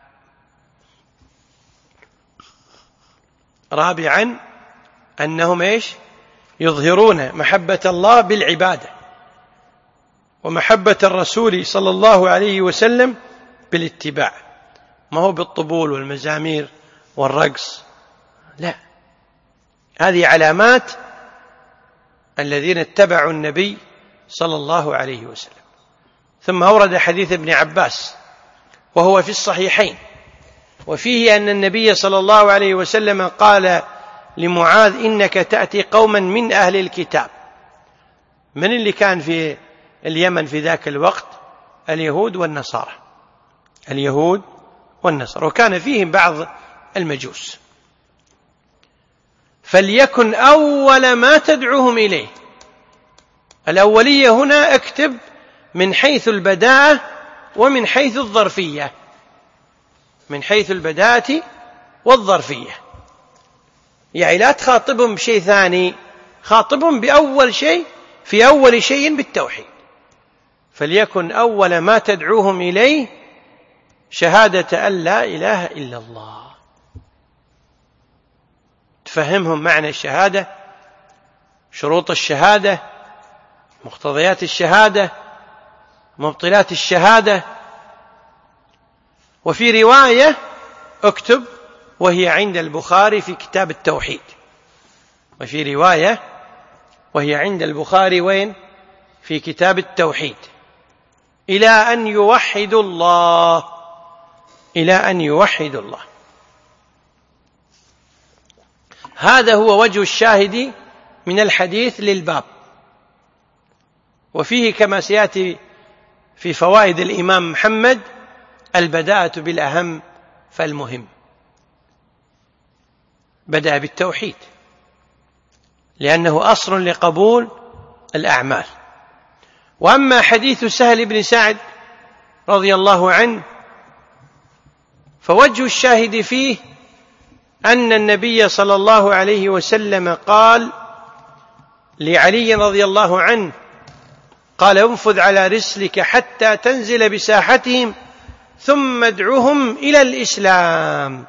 رابعا أنهم إيش؟ يظهرون محبة الله بالعبادة ومحبة الرسول صلى الله عليه وسلم بالاتباع، ما هو بالطبول والمزامير والرقص، لا، هذه علامات الذين اتبعوا النبي صلى الله عليه وسلم. ثم أورد حديث ابن عباس وهو في الصحيحين، وفيه أن النبي صلى الله عليه وسلم قال لمعاذ: إنك تأتي قوما من أهل الكتاب. من اللي كان في اليمن في ذاك الوقت؟ اليهود والنصارى، اليهود والنصارى، وكان فيهم بعض المجوس. فليكن أول ما تدعوهم إليه، الأولية هنا اكتب من حيث البداءة ومن حيث الظرفية، من حيث البداءة والظرفية، يعني لا تخاطبهم بشيء ثاني، خاطبهم بأول شيء، في أول شيء بالتوحيد. فليكن أول ما تدعوهم إليه شهادة أن لا إله إلا الله. تفهمهم معنى الشهادة، شروط الشهادة، مقتضيات الشهادة، مبطلات الشهادة. وفي رواية اكتب وهي عند البخاري في كتاب التوحيد، وفي رواية وهي عند البخاري وين؟ في كتاب التوحيد، إلى أن يوحدوا الله، إلى أن يوحدوا الله. هذا هو وجه الشاهد من الحديث للباب. وفيه كما سيأتي في فوائد الإمام محمد البداءة بالأهم فالمهم، بدأ بالتوحيد لأنه أصل لقبول الأعمال. وأما حديث سهل بن سعد رضي الله عنه فوجه الشاهد فيه أن النبي صلى الله عليه وسلم قال لعلي رضي الله عنه، قال: انفذ على رسلك حتى تنزل بساحتهم ثم ادعوهم إلى الإسلام.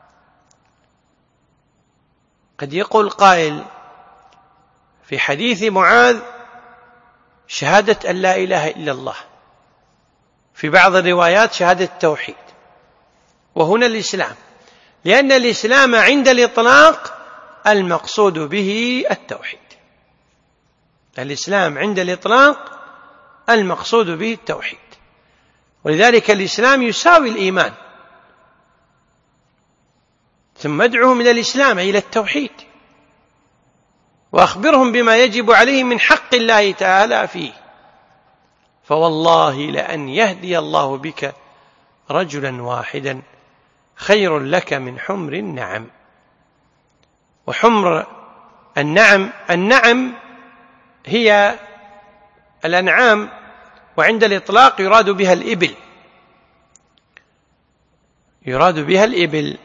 قد يقول قائل في حديث معاذ شهادة أن لا إله إلا الله، في بعض الروايات شهادة التوحيد، وهنا الإسلام، لأن الإسلام عند الإطلاق المقصود به التوحيد. الإسلام عند الإطلاق المقصود به التوحيد، ولذلك الإسلام يساوي الإيمان. ثم ادعوهم إلى الإسلام أي إلى التوحيد، وأخبرهم بما يجب عليهم من حق الله تعالى فيه. فوالله لأن يهدي الله بك رجلا واحدا خير لك من حمر النعم. وحمر النعم، النعم هي الأنعام، وعند الإطلاق يراد بها الإبل، يراد بها الإبل.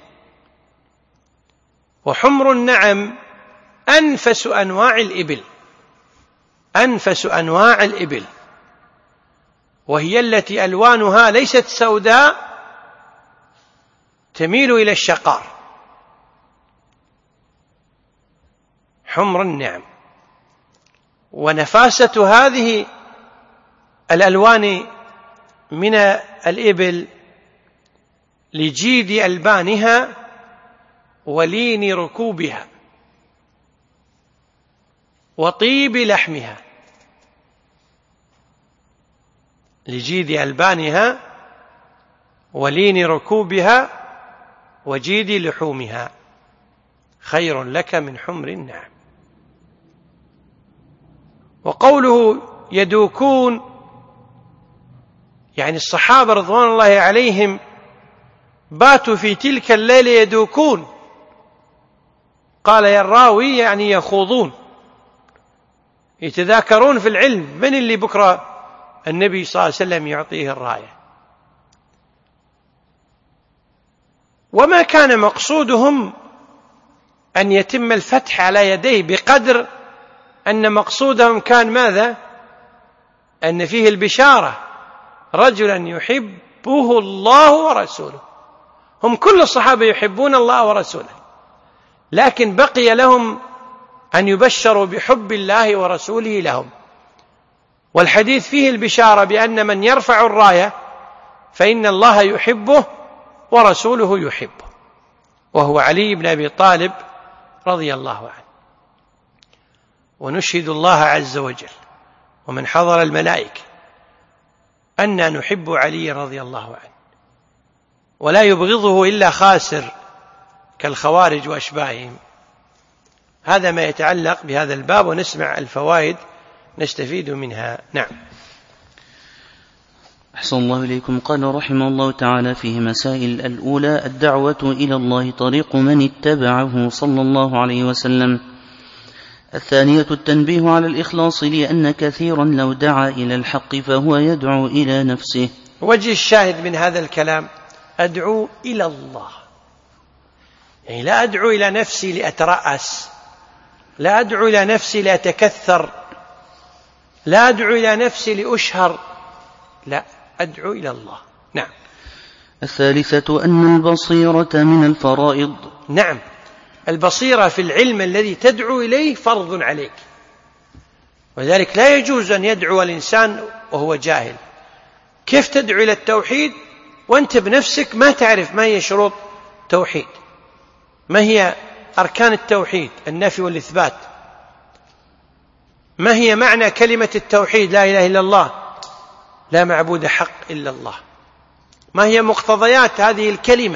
وحمر النعم أنفس أنواع الإبل، أنفس أنواع الإبل، وهي التي ألوانها ليست سوداء تميل إلى الشقار، حمر النعم. ونفاسة هذه الألوان من الإبل لجيد ألبانها ولين ركوبها وطيب لحمها، لجيد ألبانها ولين ركوبها وجيد لحومها، خير لك من حمر النعم. وقوله يدوكون يعني الصحابة رضوان الله عليهم باتوا في تلك الليلة يدوكون، قال يا الراوي يعني يخوضون، يتذاكرون في العلم، من اللي بكرة النبي صلى الله عليه وسلم يعطيه الراية. وما كان مقصودهم أن يتم الفتح على يديه، بقدر أن مقصودهم كان ماذا؟ أن فيه البشارة، رجلا يحبه الله ورسوله. هم كل الصحابة يحبون الله ورسوله، لكن بقي لهم أن يبشروا بحب الله ورسوله لهم. والحديث فيه البشارة بأن من يرفع الراية فإن الله يحبه ورسوله يحبه، وهو علي بن أبي طالب رضي الله عنه. ونشهد الله عز وجل ومن حضر الملائكة أننا نحب علي رضي الله عنه، ولا يبغضه إلا خاسر كالخوارج وأشباههم. هذا ما يتعلق بهذا الباب، ونسمع الفوائد نستفيد منها. نعم. أحسن الله إليكم. قال رحمه الله تعالى فيه مسائل: الأولى الدعوة إلى الله طريق من اتبعه صلى الله عليه وسلم. الثانية التنبيه على الإخلاص، لأن كثيرا لو دعا إلى الحق فهو يدعو إلى نفسه. وجه الشاهد من هذا الكلام أدعو إلى الله، يعني لا أدعو إلى نفسي لأترأس، لا أدعو إلى نفسي لأتكثر، لا أدعو إلى نفسي لأشهر، لا، أدعو إلى الله. نعم. الثالثة أن البصيرة من الفرائض. نعم، البصيرة في العلم الذي تدعو إليه فرض عليك، وذلك لا يجوز أن يدعو الإنسان وهو جاهل. كيف تدعو إلى التوحيد وأنت بنفسك ما تعرف ما هي شروط التوحيد، ما هي أركان التوحيد، النفي والإثبات، ما هي معنى كلمة التوحيد لا إله إلا الله، لا معبود حق إلا الله، ما هي مقتضيات هذه الكلمة،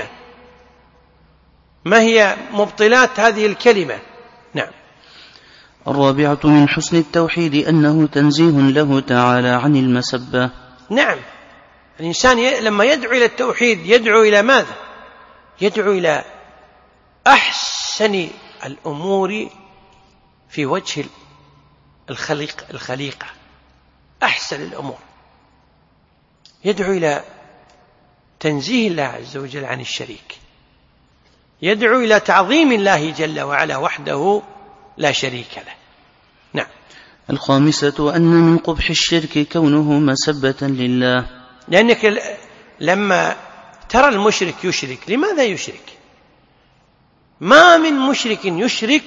ما هي مبطلات هذه الكلمة. نعم. الرابعة من حسن التوحيد أنه تنزيه له تعالى عن المسبة. نعم، الإنسان لما يدعو إلى التوحيد يدعو إلى ماذا؟ يدعو إلى أحسن الأمور في وجه الخليق الخليقة، أحسن الأمور، يدعو إلى تنزيه الله عز وجل عن الشريك، يدعو إلى تعظيم الله جل وعلا وحده لا شريك له. نعم. الخامسة أن من قبح الشرك كونه مسبة لله، لأنك لما ترى المشرك يشرك، لماذا يشرك؟ ما من مشرك يشرك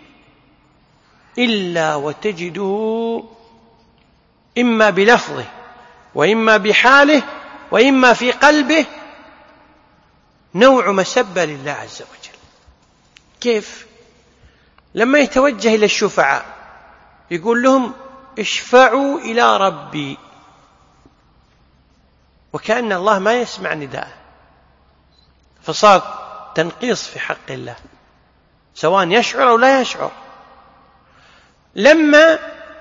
إلا وتجده إما بلفظه وإما بحاله وإما في قلبه نوع مسبة لله عز وجل. كيف؟ لما يتوجه إلى الشفعاء يقول لهم اشفعوا إلى ربي، وكأن الله ما يسمع نداءه، فصار تنقيص في حق الله سواء يشعر أو لا يشعر. لما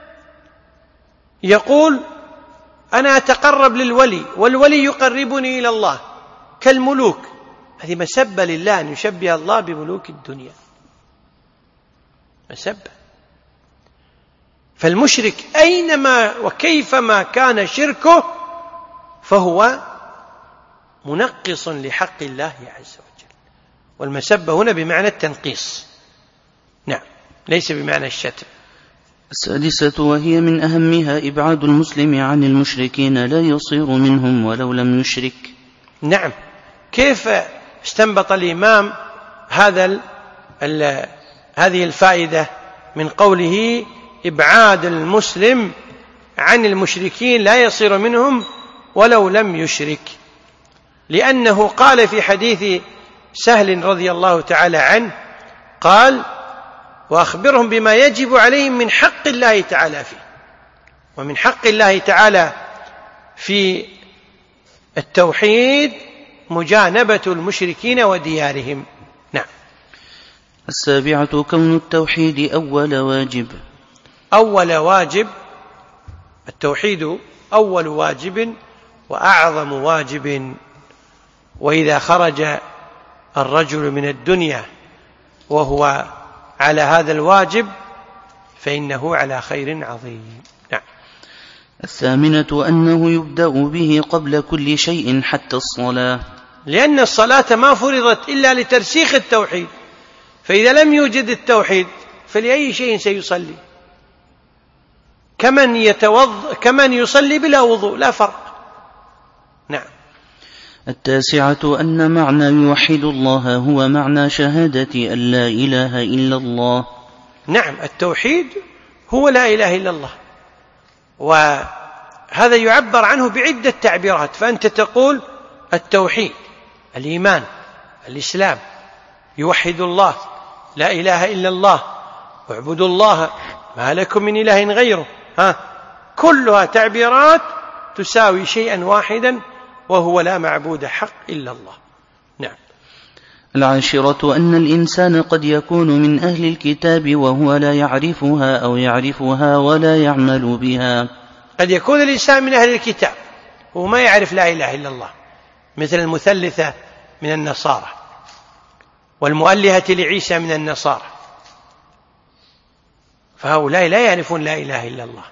يقول أنا أتقرب للولي والولي يقربني إلى الله كالملوك، هذه مسبة لله، أن يشبه الله بملوك الدنيا، مسبة. فالمشرك أينما وكيفما كان شركه فهو منقص لحق الله عز وجل. والمسبة هنا بمعنى التنقيص، نعم، ليس بمعنى الشتم. السادسة وهي من أهمها إبعاد المسلم عن المشركين لا يصير منهم ولو لم يشرك. نعم، كيف استنبط الإمام هذا ال ال هذه الفائدة من قوله إبعاد المسلم عن المشركين لا يصير منهم ولو لم يشرك؟ لأنه قال في حديث سهل رضي الله تعالى عنه قال: وأخبرهم بما يجب عليهم من حق الله تعالى فيه. ومن حق الله تعالى في التوحيد مجانبة المشركين وديارهم. نعم. السابعة كون التوحيد أول واجب. أول واجب، التوحيد أول واجب وأعظم واجب، وإذا خرج الرجل من الدنيا وهو على هذا الواجب فإنه على خير عظيم. نعم. الثامنة أنه يبدأ به قبل كل شيء حتى الصلاة، لأن الصلاة ما فرضت إلا لترسيخ التوحيد، فإذا لم يوجد التوحيد فلأي شيء سيصلي؟ كمن يتوضأ كمن يصلي بلا وضوء، لا فرق. نعم. التاسعة أن معنى يوحد الله هو معنى شهادة أن لا إله إلا الله. نعم، التوحيد هو لا إله إلا الله، وهذا يعبر عنه بعدة تعبيرات. فأنت تقول التوحيد، الإيمان، الإسلام، يوحد الله، لا إله إلا الله، واعبدوا الله ما لكم من إله غيره. ها، كلها تعبيرات تساوي شيئا واحدا وهو لا معبود حق إلا الله. نعم. العاشرة أن الإنسان قد يكون من أهل الكتاب وهو لا يعرفها أو يعرفها ولا يعمل بها. قد يكون الإنسان من أهل الكتاب وما يعرف لا إله إلا الله، مثل المثلثة من النصارى والمؤلهة لعيسى من النصارى، فهؤلاء لا يعرفون لا إله إلا الله.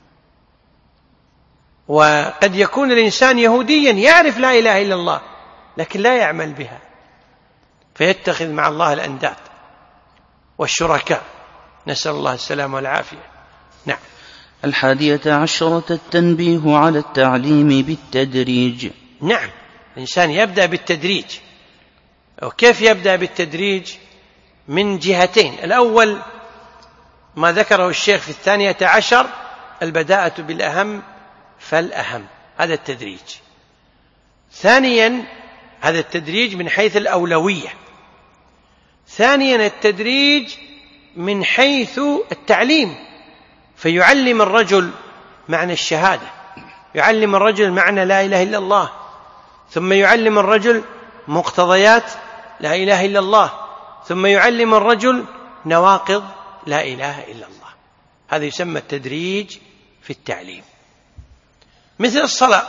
وقد يكون الإنسان يهوديا يعرف لا إله إلا الله لكن لا يعمل بها، فيتخذ مع الله الأنداد والشركاء، نسأل الله السلامة والعافية. نعم. الحادية عشرة التنبيه على التعليم بالتدريج. نعم، الإنسان يبدأ بالتدريج. وكيف يبدأ بالتدريج؟ من جهتين. الأول ما ذكره الشيخ في الثانية عشر، البداءة بالأهم فالأهم، هذا التدريج. ثانيا هذا التدريج من حيث الأولوية. ثانيا التدريج من حيث التعليم، فيعلم الرجل معنى الشهادة، يعلم الرجل معنى لا إله إلا الله، ثم يعلم الرجل مقتضيات لا إله إلا الله، ثم يعلم الرجل نواقض لا إله إلا الله. هذا يسمى التدريج في التعليم. مثل الصلاة،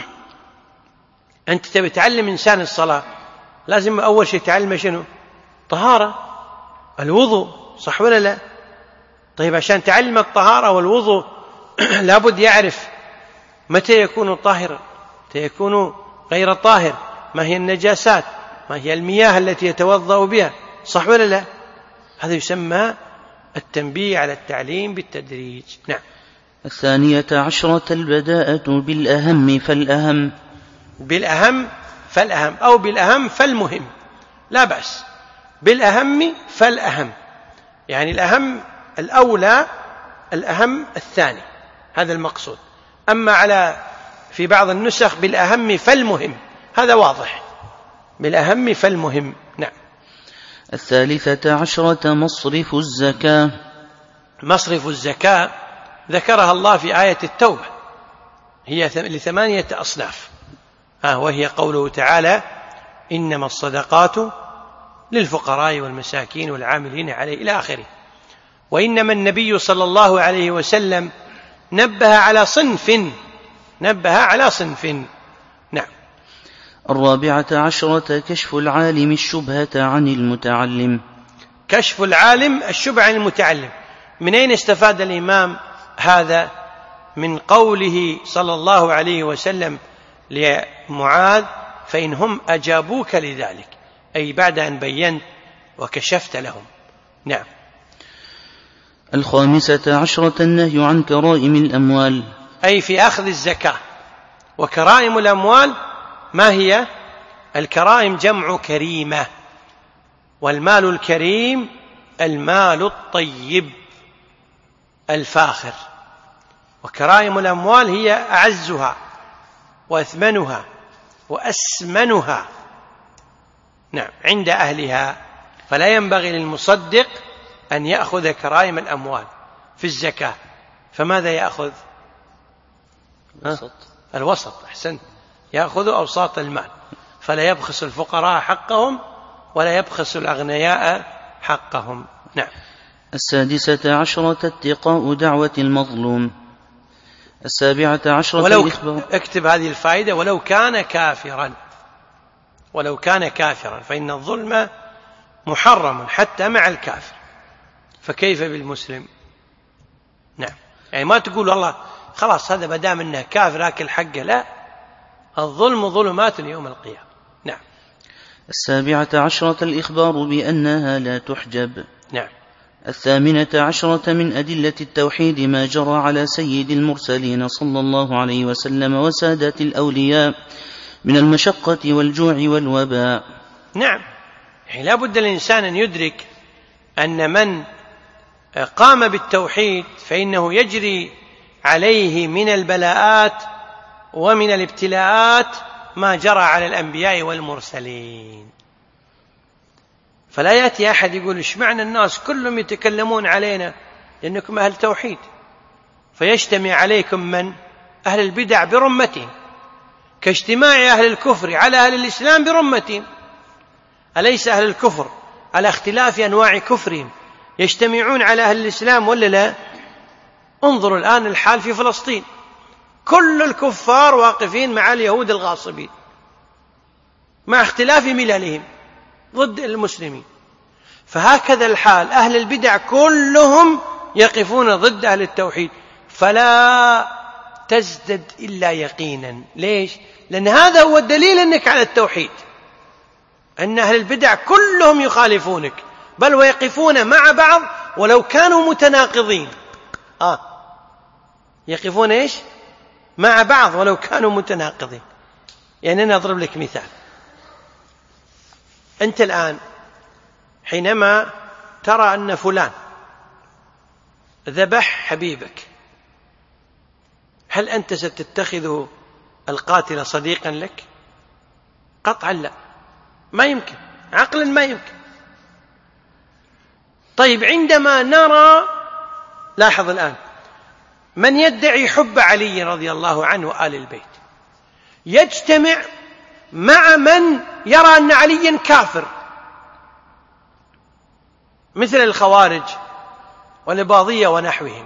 أنت تبي تعلم إنسان الصلاة لازم أول شيء تعلم شنو؟ طهارة، الوضوء، صح ولا لا؟ طيب عشان تعلم الطهارة والوضوء لابد يعرف متى يكون طاهرا، متى يكون غير طاهر، ما هي النجاسات، ما هي المياه التي يتوضأ بها، صح ولا لا؟ هذا يسمى التنبيه على التعليم بالتدريج. نعم. الثانية عشرة البداءة بالأهم فالأهم. بالأهم فالأهم أو بالأهم فالمهم، لا بأس. بالأهم فالأهم، يعني الأهم الأولى، الأهم الثاني، هذا المقصود. أما على في بعض النسخ بالأهم فالمهم، هذا واضح، بالأهم فالمهم. نعم. الثالثة عشرة مصرف الزكاة. مصرف الزكاة ذكرها الله في آية التوبة، هي لثمانية أصناف، ها وهي قوله تعالى: إنما الصدقات للفقراء والمساكين والعاملين عليه إلى آخره. وإنما النبي صلى الله عليه وسلم نبه على صنف، نبه على صنف. نعم. الرابعة عشرة كشف العالم الشبهة عن المتعلم. كشف العالم الشبهة عن المتعلم. من أين استفاد الإمام هذا من قوله صلى الله عليه وسلم لمعاذ: فإنهم أجابوك لذلك، أي بعد أن بينت وكشفت لهم. نعم. الخامسة عشرة النهي عن كرائم الأموال، أي في أخذ الزكاة. وكرائم الأموال ما هي؟ الكرائم جمع كريمة، والمال الكريم المال الطيب الفاخر، وكرائم الأموال هي أعزها وأثمنها وأسمنها، نعم، عند أهلها. فلا ينبغي للمصدق أن يأخذ كرائم الأموال في الزكاة، فماذا يأخذ؟ الوسط. الوسط، أحسنت، يأخذ أوساط المال، فلا يبخس الفقراء حقهم ولا يبخس الأغنياء حقهم. نعم. السادسة عشرة اتقاء دعوة المظلوم. السابعة عشرة ولو الإخبار. اكتب هذه الفائدة: ولو كان كافرا، ولو كان كافرا، فإن الظلم محرم حتى مع الكافر، فكيف بالمسلم؟ نعم، يعني ما تقول والله خلاص هذا ما دام انه كافر اكل حقه، لا، الظلم ظلمات يوم القيامة. نعم. السابعة عشرة الإخبار بأنها لا تحجب. نعم. الثامنة عشرة من أدلة التوحيد ما جرى على سيد المرسلين صلى الله عليه وسلم وسادة الأولياء من المشقة والجوع والوباء. نعم، يعني لا بد الإنسان أن يدرك أن من قام بالتوحيد فإنه يجري عليه من البلاءات ومن الابتلاءات ما جرى على الأنبياء والمرسلين. فلا يأتي أحد يقول إيش معنى الناس كلهم يتكلمون علينا لأنكم أهل توحيد، فيجتمع عليكم من أهل البدع برمتهم كاجتماع أهل الكفر على أهل الإسلام برمتهم. أليس أهل الكفر على اختلاف أنواع كفرهم يجتمعون على أهل الإسلام ولا لا؟ انظروا الآن الحال في فلسطين، كل الكفار واقفين مع اليهود الغاصبين مع اختلاف مللهم ضد المسلمين. فهكذا الحال، أهل البدع كلهم يقفون ضد أهل التوحيد، فلا تزدد إلا يقينا. ليش؟ لأن هذا هو الدليل أنك على التوحيد، أن أهل البدع كلهم يخالفونك، بل ويقفون مع بعض ولو كانوا متناقضين. آه يقفون إيش؟ مع بعض ولو كانوا متناقضين. يعني أنا أضرب لك مثال. أنت الآن حينما ترى أن فلان ذبح حبيبك، هل أنت ستتخذه القاتل صديقا لك؟ قطعا لا، ما يمكن، عقلا ما يمكن. طيب عندما نرى، لاحظ الآن، من يدعي حب علي رضي الله عنه وآل البيت يجتمع مع من يرى أن عليا كافر، مثل الخوارج والإباضية ونحوهم،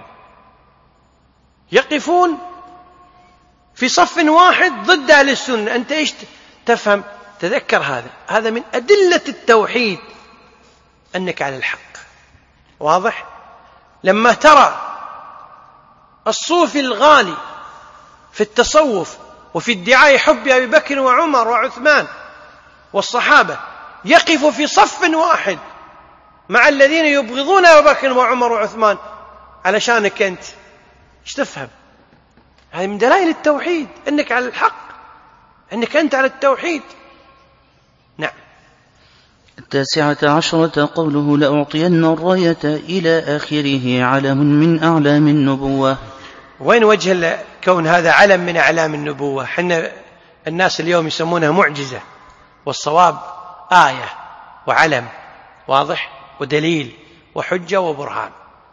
يقفون في صف واحد ضد أهل السنة. أنت إيش تفهم؟ تذكر هذا، هذا من أدلة التوحيد أنك على الحق. واضح؟ لما ترى الصوفي الغالي في التصوف وفي ادعاء حب أبي بكر وعمر وعثمان والصحابة يقف في صف واحد مع الذين يبغضون أبي بكر وعمر وعثمان، علشانك أنت ايش تفهم؟ هذه من دلائل التوحيد أنك على الحق، أنك أنت على التوحيد. نعم. التاسعة عشرة قوله لأعطين الراية إلى آخره علم من أعلام النبوة. وين وجه كون هذا علم من أعلام النبوة؟ حنا الناس اليوم يسمونها معجزة، والصواب آية وعلم واضح ودليل وحجة وبرهان.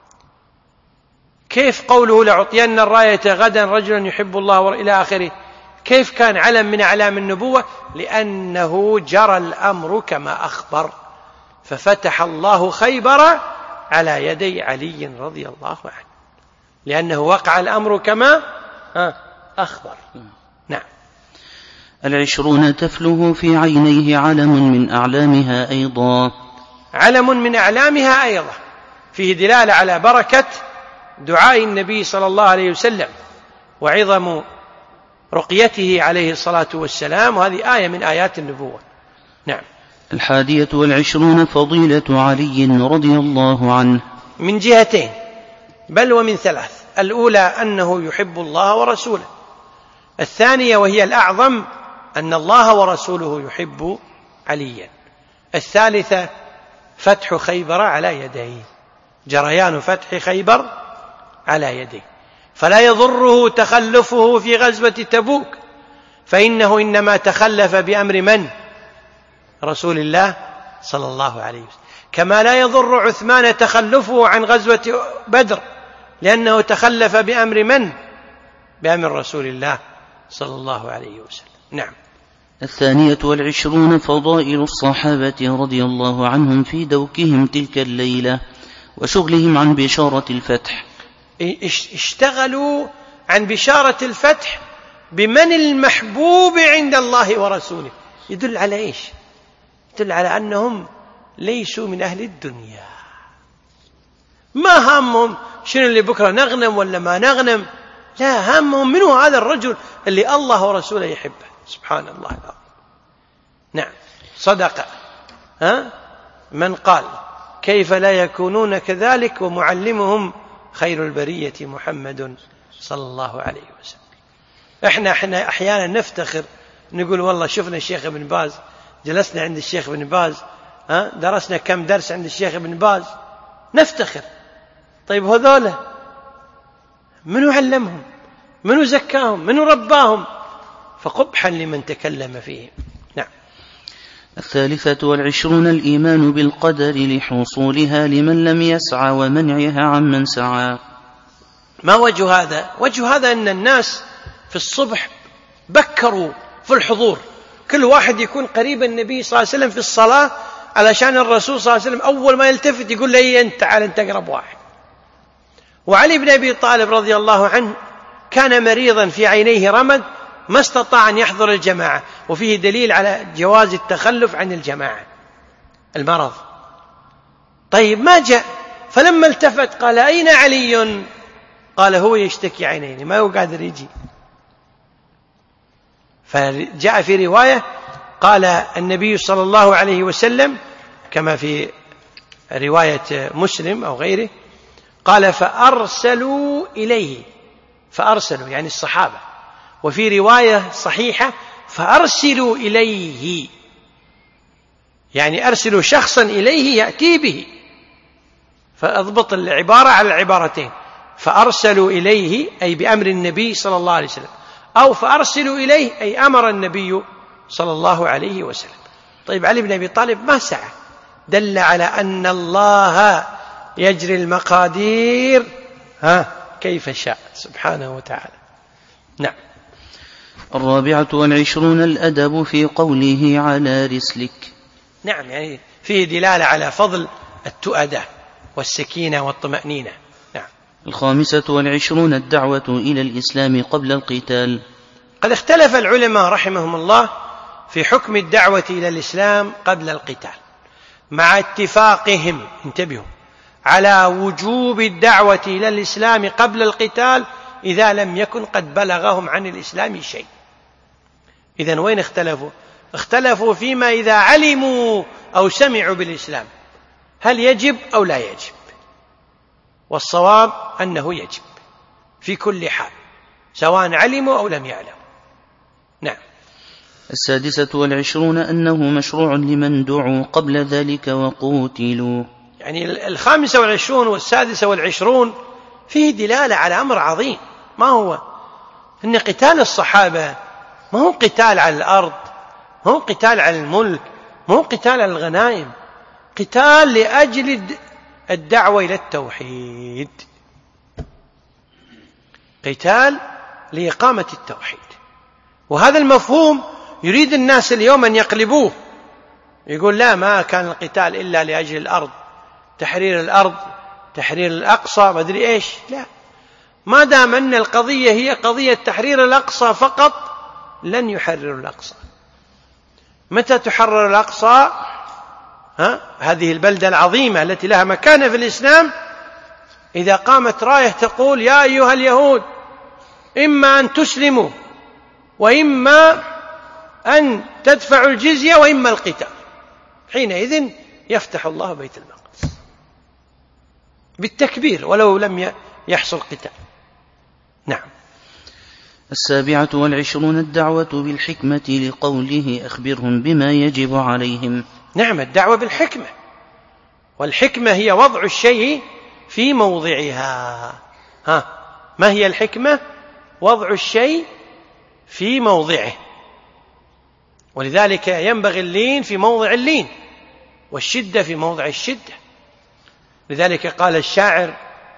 كيف قوله لأعطين الراية غدا رجلا يحب الله إلى آخره؟ كيف كان علم من أعلام النبوة؟ لأنه جرى الأمر كما أخبر، ففتح الله خيبر على يدي علي رضي الله عنه، لأنه وقع الأمر كما أخبر. نعم. العشرون تفله في عينيه علم من أعلامها أيضا. علم من أعلامها أيضا فيه دلالة على بركة دعاء النبي صلى الله عليه وسلم وعظم رقيته عليه الصلاة والسلام، وهذه آية من آيات النبوة. نعم. الحادية والعشرون فضيلة علي رضي الله عنه، من جهتين بل ومن ثلاث. الأولى أنه يحب الله ورسوله، الثانية وهي الأعظم أن الله ورسوله يحب عليا، الثالثة فتح خيبر على يديه، جريان فتح خيبر على يديه، فلا يضره تخلفه في غزوة تبوك، فإنه إنما تخلف بأمر من؟ رسول الله صلى الله عليه وسلم. كما لا يضر عثمان تخلفه عن غزوة بدر، لأنه تخلف بأمر من؟ بأمر رسول الله صلى الله عليه وسلم. نعم. الثانية والعشرون فضائل الصحابة رضي الله عنهم في دوكهم تلك الليلة وشغلهم عن بشارة الفتح. اشتغلوا عن بشارة الفتح بمن المحبوب عند الله ورسوله. يدل على إيش؟ يدل على أنهم ليسوا من أهل الدنيا، ما همهم شنو اللي بكرة نغنم ولا ما نغنم، لا، همهم منه هذا الرجل اللي الله ورسوله يحبه. سبحان الله العظيم. نعم. صدق ها من قال كيف لا يكونون كذلك ومعلمهم خير البرية محمد صلى الله عليه وسلم. احنا احنا احيانا نفتخر نقول والله شفنا الشيخ ابن باز، جلسنا عند الشيخ ابن باز، ها درسنا كم درس عند الشيخ ابن باز، نفتخر. طيب هذولا منو علمهم؟ منو زكاهم؟ منو رباهم؟ فقبحا لمن تكلم فيهم. نعم. الثالثة والعشرون الإيمان بالقدر لحصولها لمن لم يسعى ومنعها عمن سعى. ما وجه هذا؟ وجه هذا أن الناس في الصبح بكروا في الحضور، كل واحد يكون قريب النبي صلى الله عليه وسلم في الصلاة، علشان الرسول صلى الله عليه وسلم أول ما يلتفت يقول لي أنت تعال أنت أقرب واحد. وعلي بن أبي طالب رضي الله عنه كان مريضا في عينيه رمد، ما استطاع أن يحضر الجماعة، وفيه دليل على جواز التخلف عن الجماعة المرض. طيب ما جاء، فلما التفت قال أين علي؟ قال هو يشتكي عينين ما هو قادر يجي. فجاء في رواية قال النبي صلى الله عليه وسلم كما في رواية مسلم أو غيره، قال فأرسلوا إليه، فأرسلوا يعني الصحابة، وفي رواية صحيحة فأرسلوا إليه، يعني أرسلوا شخصا إليه يأتي به، فأضبط العبارة على العبارتين، فأرسلوا إليه أي بأمر النبي صلى الله عليه وسلم، أو فأرسلوا إليه أي أمر النبي صلى الله عليه وسلم. طيب علي بن أبي طالب ما سعى، دل على أن الله يجري المقادير ها كيف شاء سبحانه وتعالى. نعم. الرابعة والعشرون الأدب في قوله على رسلك. نعم، يعني فيه دلالة على فضل التؤدة والسكينة والطمأنينة. نعم. الخامسة والعشرون الدعوة إلى الإسلام قبل القتال. قد اختلف العلماء رحمهم الله في حكم الدعوة إلى الإسلام قبل القتال، مع اتفاقهم انتبهوا على وجوب الدعوة إلى الإسلام قبل القتال إذا لم يكن قد بلغهم عن الإسلام شيء. إذن وين اختلفوا؟ اختلفوا فيما إذا علموا أو سمعوا بالإسلام هل يجب أو لا يجب، والصواب أنه يجب في كل حال سواء علموا أو لم يعلموا. نعم. السادسة والعشرون أنه مشروع لمن دعوا قبل ذلك وقوتلوا. يعني الخامسة والعشرون والسادسة والعشرون فيه دلالة على أمر عظيم، ما هو؟ أن قتال الصحابة ما هو قتال على الأرض، ما هو قتال على الملك، ما هو قتال على الغنائم، قتال لأجل الدعوة إلى التوحيد، قتال لإقامة التوحيد. وهذا المفهوم يريد الناس اليوم أن يقلبوه، يقول لا، ما كان القتال إلا لأجل الأرض، تحرير الأرض، تحرير الأقصى، ما أدري إيش. لا، ما دام أن القضية هي قضية تحرير الأقصى فقط لن يحرر الأقصى. متى تحرر الأقصى؟ ها؟ هذه البلدة العظيمة التي لها مكانة في الإسلام إذا قامت راية تقول يا أيها اليهود إما أن تسلموا وإما أن تدفعوا الجزية وإما القتال، حينئذ يفتح الله بيت المقدس بالتكبير ولو لم يحصل قتال. نعم. السابعة والعشرون الدعوة بالحكمة لقوله أخبرهم بما يجب عليهم. نعم، الدعوة بالحكمة، والحكمة هي وضع الشيء في موضعها. ها، ما هي الحكمة؟ وضع الشيء في موضعه، ولذلك ينبغي اللين في موضع اللين والشدة في موضع الشدة. لذلك قال الشاعر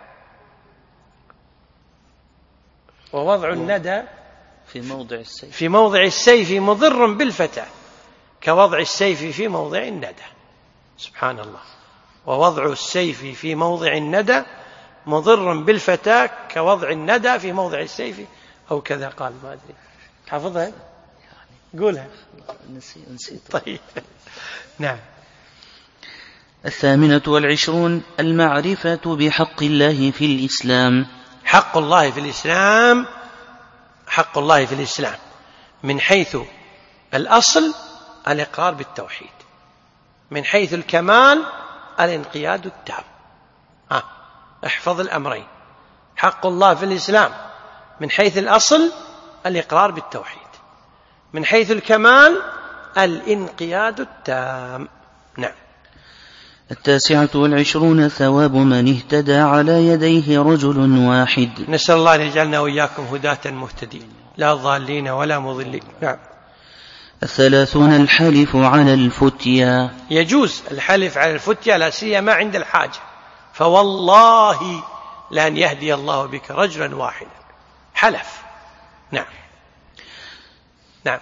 ووضع الندى في موضع السيف في موضع السيف مضر بالفتى كوضع السيف في موضع الندى. سبحان الله. ووضع السيف في موضع الندى مضر بالفتى كوضع الندى في موضع السيف، أو كذا قال، ما أدري. حافظها؟ قولها. نسيت. طيب. نعم. الثامنة والعشرون المعرفة بحق الله في الإسلام. حق الله في الإسلام، حق الله في الإسلام من حيث الأصل الإقرار بالتوحيد، من حيث الكمال الانقياد التام. ها، احفظ الأمرين. حق الله في الإسلام من حيث الأصل الإقرار بالتوحيد، من حيث الكمال الانقياد التام. نعم. التاسعة والعشرون ثواب من اهتدى على يديه رجل واحد. نسأل الله أن يجعلنا وإياكم هداة مهتدين لا ضالين ولا مضلين. نعم. الثلاثون الحلف على الفتيا. يجوز الحلف على الفتيا لا سيما عند الحاجة، فوالله لأن يهدي الله بك رجلا واحدا، حلف. نعم. نعم.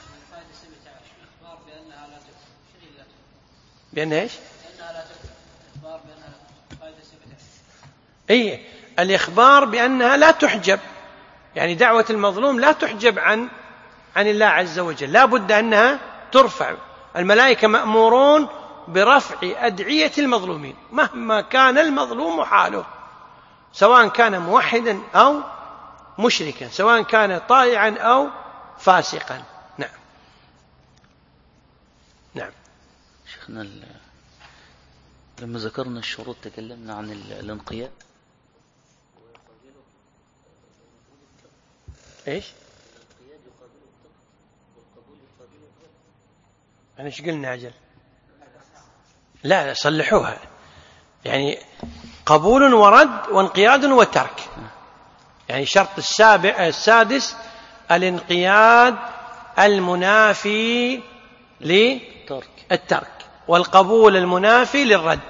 بأن إيش؟ أي الإخبار بأنها لا تحجب، يعني دعوة المظلوم لا تحجب عن عن الله عز وجل، لا بد أنها ترفع. الملائكة مأمورون برفع أدعية المظلومين مهما كان المظلوم حاله، سواء كان موحدا أو مشركا، سواء كان طائعا أو فاسقا. نعم. نعم. شيخنا لما ذكرنا الشروط تكلمنا عن الانقياد. ايش؟ أنا ايش قلنا أجل؟ لا، صلحوها، يعني قبول ورد وانقياد وترك. يعني شرط السابع السادس الانقياد المنافي للترك، والقبول المنافي للرد.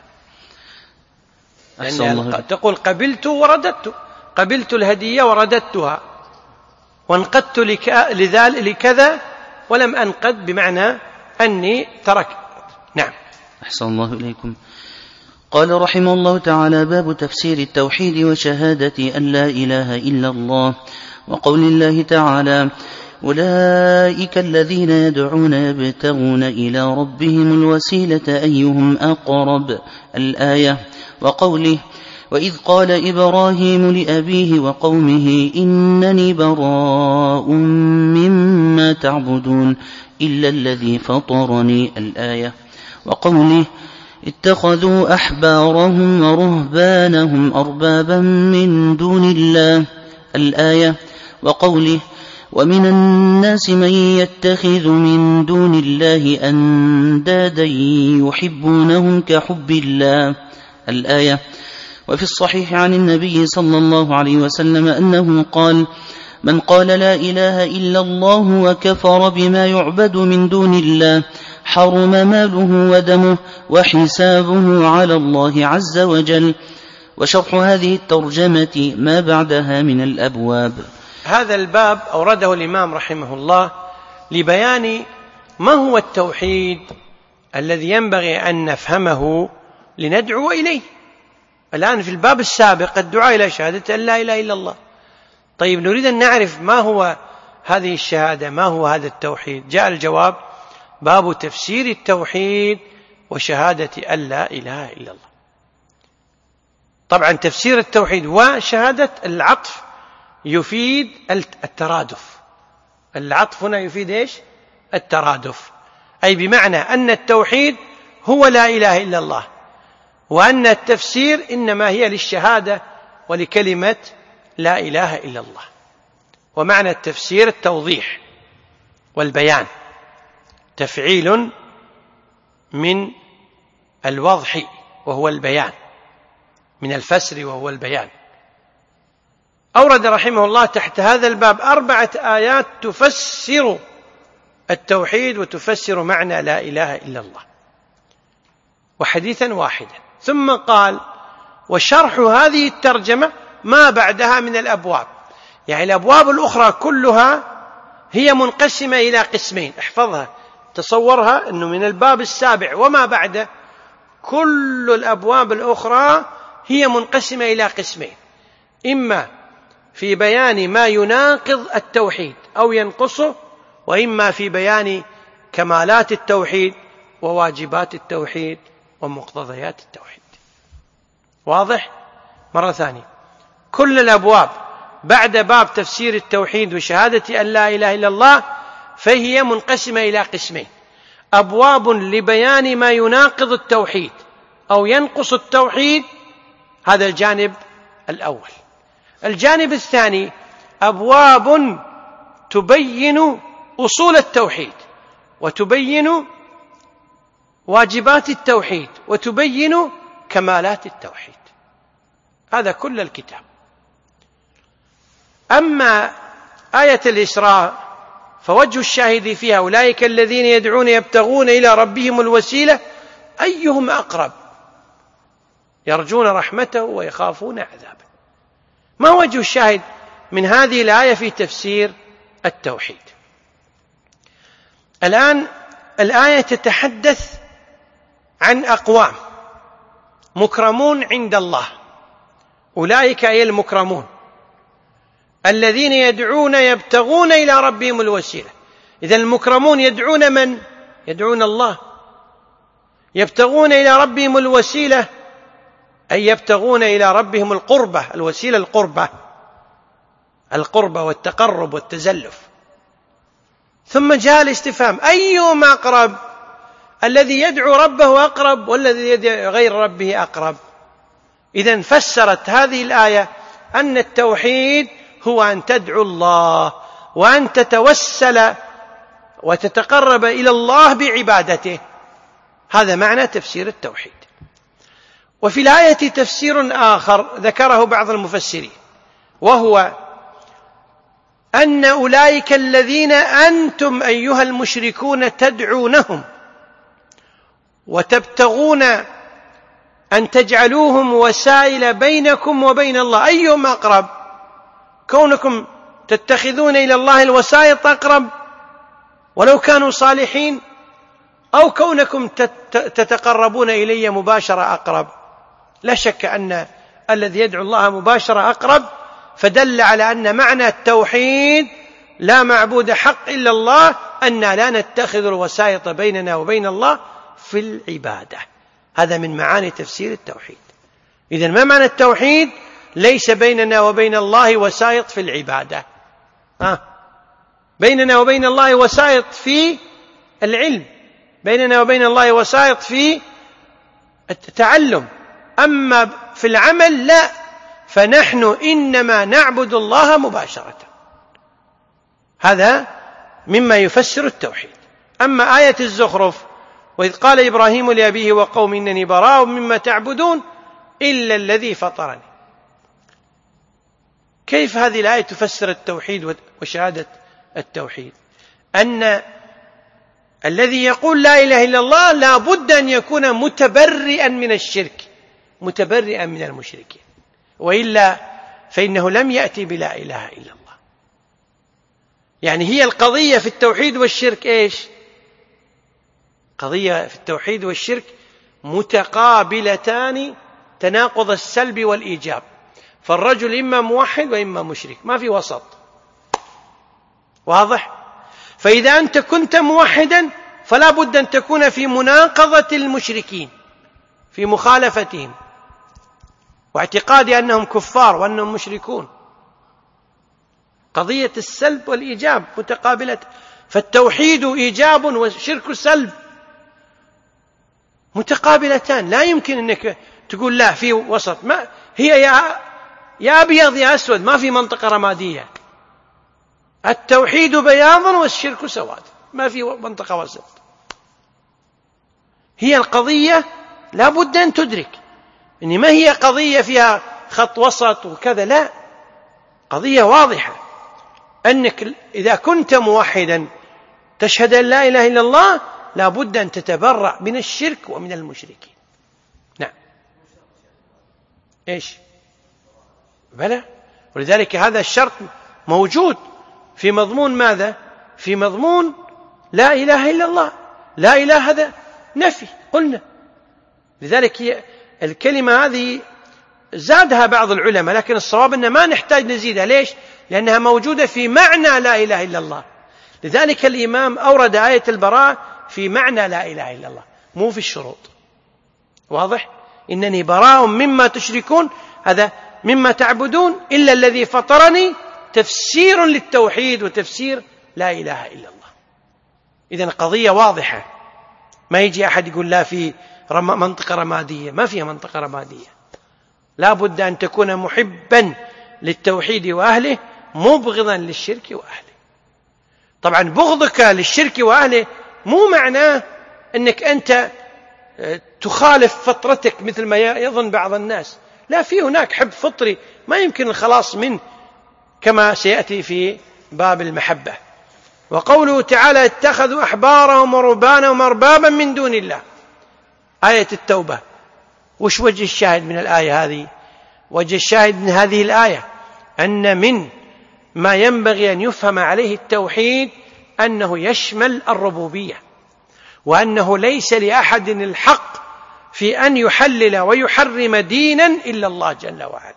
يعني تقول قبلت ورددت، قبلت الهدية ورددتها، وانقدت لكذا ولم أنقد بمعنى أني تركت. نعم. أحسن الله إليكم. قال رحمه الله تعالى: باب تفسير التوحيد وشهادة أن لا إله إلا الله، وقول الله تعالى: أولئك الذين يدعون يبتغون إلى ربهم الوسيلة أيهم أقرب، الآية. وقوله: وإذ قال إبراهيم لأبيه وقومه إنني براء مما تعبدون إلا الذي فطرني، الآية. وقوله: اتخذوا أحبارهم ورهبانهم أربابا من دون الله، الآية. وقوله: ومن الناس من يتخذ من دون الله أندادا يحبونهم كحب الله، الآية. وفي الصحيح عن النبي صلى الله عليه وسلم أنه قال: من قال لا إله إلا الله وكفر بما يعبد من دون الله حرم ماله ودمه وحسابه على الله عز وجل. وشرح هذه الترجمة ما بعدها من الأبواب. هذا الباب أورده الإمام رحمه الله لبيان ما هو التوحيد الذي ينبغي أن نفهمه لندعو إليه. الآن في الباب السابق الدعاء إلى شهادة أن لا إله إلا الله. طيب، نريد أن نعرف ما هو هذه الشهادة، ما هو هذا التوحيد. جاء الجواب: باب تفسير التوحيد وشهادة أن لا إله إلا الله. طبعا تفسير التوحيد وشهادة العطف يفيد الترادف. العطف هنا يفيد إيش؟ الترادف، أي بمعنى أن التوحيد هو لا إله إلا الله، وأن التفسير إنما هي للشهادة ولكلمة لا إله إلا الله. ومعنى التفسير التوضيح والبيان، تفعيل من الوضح وهو البيان، من الفسر وهو البيان. أورد رحمه الله تحت هذا الباب أربعة آيات تفسر التوحيد وتفسر معنى لا إله إلا الله، وحديثا واحدا. ثم قال: وشرح هذه الترجمة ما بعدها من الأبواب. يعني الأبواب الأخرى كلها هي منقسمة إلى قسمين، احفظها تصورها أنه من الباب السابع وما بعده كل الأبواب الأخرى هي منقسمة إلى قسمين، إما في بيان ما يناقض التوحيد أو ينقصه، وإما في بيان كمالات التوحيد وواجبات التوحيد ومقتضيات التوحيد. واضح؟ مرة ثانية، كل الأبواب بعد باب تفسير التوحيد وشهادة أن لا إله إلا الله فهي منقسمة إلى قسمين: أبواب لبيان ما يناقض التوحيد أو ينقص التوحيد، هذا الجانب الأول. الجانب الثاني أبواب تبين أصول التوحيد وتبين واجبات التوحيد وتبين كمالات التوحيد. هذا كل الكتاب. أما آية الإسراء فوجه الشاهد فيها: أولئك الذين يدعون يبتغون إلى ربهم الوسيلة أيهم أقرب يرجون رحمته ويخافون عذابه. ما وجه الشاهد من هذه الآية في تفسير التوحيد؟ الآن الآية تتحدث عن أقوام مكرمون عند الله، أولئك أي المكرمون الذين يدعون يبتغون إلى ربهم الوسيلة. إذا المكرمون يدعون من؟ يدعون الله. يبتغون إلى ربهم الوسيلة أي يبتغون إلى ربهم القربة، الوسيلة القربة، القربة والتقرب والتزلف. ثم جاء الاستفهام: أيهم أقرب؟ الذي يدعو ربه أقرب والذي يدعو غير ربه أقرب. إذن فسرت هذه الآية أن التوحيد هو أن تدعو الله وأن تتوسل وتتقرب إلى الله بعبادته. هذا معنى تفسير التوحيد. وفي الآية تفسير آخر ذكره بعض المفسرين، وهو أن أولئك الذين أنتم أيها المشركون تدعونهم وتبتغون أن تجعلوهم وسائل بينكم وبين الله، أيهم أقرب؟ كونكم تتخذون إلى الله الوسائط أقرب ولو كانوا صالحين، أو كونكم تتقربون إلي مباشرة أقرب؟ لا شك أن الذي يدعو الله مباشرة أقرب، فدل على أن معنى التوحيد لا معبود حق إلا الله، أن لا نتخذ الوسائط بيننا وبين الله في العبادة. هذا من معاني تفسير التوحيد. إذن ما معنى التوحيد؟ ليس بيننا وبين الله وسائط في العبادة، آه. بيننا وبين الله وسائط في العلم، بيننا وبين الله وسائط في التعلم، أما في العمل لا، فنحن إنما نعبد الله مباشرة. هذا مما يفسر التوحيد. أما آية الزخرف: وإذ قال إبراهيم لأبيه وقوم إنني براء مما تعبدون إلا الذي فطرني. كيف هذه الآية تفسر التوحيد وشهادة التوحيد؟ أن الذي يقول لا إله إلا الله لا بد أن يكون متبرئا من الشرك، متبرئا من المشركين، وإلا فإنه لم يأتي بلا إله إلا الله. يعني هي القضية في التوحيد والشرك إيش؟ قضية في التوحيد والشرك متقابلتان، تناقض السلب والإيجاب، فالرجل إما موحد وإما مشرك، ما في وسط. واضح؟ فإذا أنت كنت موحدا فلا بد أن تكون في مناقضة المشركين، في مخالفتهم. واعتقادي أنهم كفار وأنهم مشركون. قضية السلب والإيجاب متقابلة، فالتوحيد إيجاب والشرك سلب متقابلتان، لا يمكن أنك تقول لا في وسط، ما هي يا يا أبيض يا أسود، ما في منطقة رمادية. التوحيد بياض والشرك سواد، ما في منطقة وسط. هي القضية لا بد أن تدرك إن ما هي قضية فيها خط وسط وكذا، لا، قضية واضحة أنك إذا كنت موحدا تشهد أن لا إله إلا الله لا بد أن تتبرأ من الشرك ومن المشركين. نعم، إيش؟ بلى، ولذلك هذا الشرط موجود في مضمون ماذا؟ في مضمون لا إله إلا الله. لا إله هذا نفي قلنا، لذلك الكلمة هذه زادها بعض العلماء، لكن الصواب أن ما نحتاج نزيدها. ليش؟ لأنها موجودة في معنى لا إله إلا الله. لذلك الإمام أورد آية البراءة في معنى لا إله إلا الله، مو في الشروط. واضح؟ إنني براء مما تشركون، هذا مما تعبدون إلا الذي فطرني، تفسير للتوحيد وتفسير لا إله إلا الله. إذن قضية واضحة، ما يجي أحد يقول لا في منطقة رمادية، ما فيها منطقة رمادية. لا بد أن تكون محبا للتوحيد وأهله، مبغضا للشرك وأهله. طبعا بغضك للشرك وأهله مو معناه أنك أنت تخالف فطرتك مثل ما يظن بعض الناس، لا، في هناك حب فطري ما يمكن الخلاص منه كما سيأتي في باب المحبة. وقوله تعالى اتخذوا أحبارهم ورهبانهم أربابا من دون الله، آية التوبة. وش وجه الشاهد من الآية هذه؟ وجه الشاهد من هذه الآية أن من ما ينبغي أن يفهم عليه التوحيد أنه يشمل الربوبية، وأنه ليس لأحد الحق في أن يحلل ويحرم دينا إلا الله جل وعلا.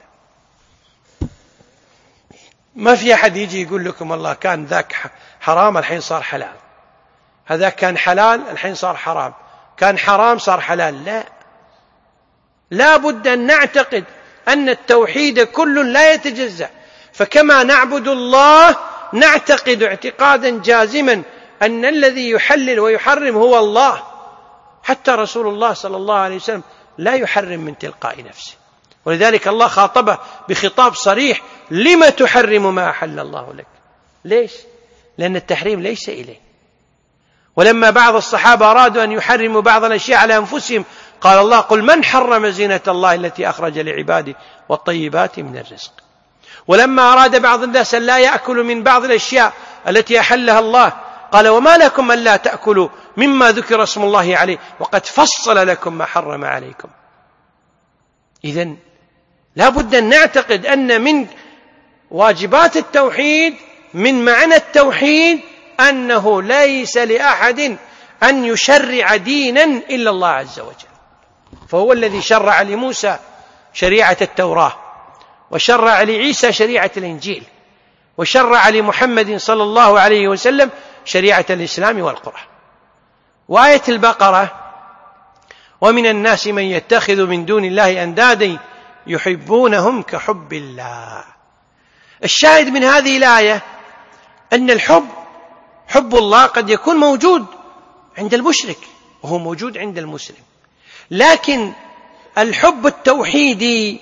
ما في أحد يجي يقول لكم الله كان ذاك حرام الحين صار حلال، هذا كان حلال الحين صار حرام، كان حرام صار حلال. لا، لا بد أن نعتقد أن التوحيد كل لا يتجزأ. فكما نعبد الله نعتقد اعتقادا جازما أن الذي يحلل ويحرم هو الله. حتى رسول الله صلى الله عليه وسلم لا يحرم من تلقاء نفسه، ولذلك الله خاطبه بخطاب صريح: لما تحرم ما أحل الله لك؟ ليش؟ لأن التحريم ليس إليه. ولما بعض الصحابة أرادوا أن يحرموا بعض الأشياء على أنفسهم قال الله: قل من حرم زينة الله التي أخرج لعباده والطيبات من الرزق. ولما أراد بعض الناس أن لا يأكلوا من بعض الأشياء التي أحلها الله قال: وما لكم أن لا تأكلوا مما ذكر اسم الله عليه وقد فصل لكم ما حرم عليكم. إذن لا بد أن نعتقد أن من واجبات التوحيد، من معنى التوحيد، أنه ليس لأحد أن يشرع دينا إلا الله عز وجل. فهو الذي شرع لموسى شريعة التوراة، وشرع لعيسى شريعة الإنجيل، وشرع لمحمد صلى الله عليه وسلم شريعة الإسلام والقرآن. وآية البقرة: ومن الناس من يتخذ من دون الله أندادا يحبونهم كحب الله. الشاهد من هذه الآية أن الحب، حب الله، قد يكون موجود عند المشرك وهو موجود عند المسلم، لكن الحب التوحيدي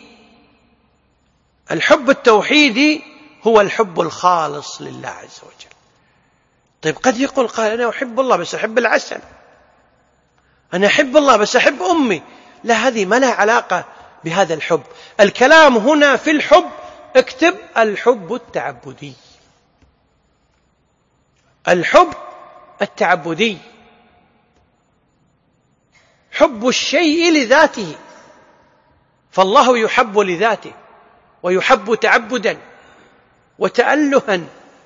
الحب التوحيدي هو الحب الخالص لله عز وجل. طيب قد يقول قال: أنا أحب الله بس أحب العسل، أنا أحب الله بس أحب أمي. لا، هذه ما لها علاقة بهذا الحب. الكلام هنا في الحب، اكتب: الحب التعبدي. الحب التعبدي، حب الشيء لذاته، فالله يحب لذاته ويحب تعبدا وتألها.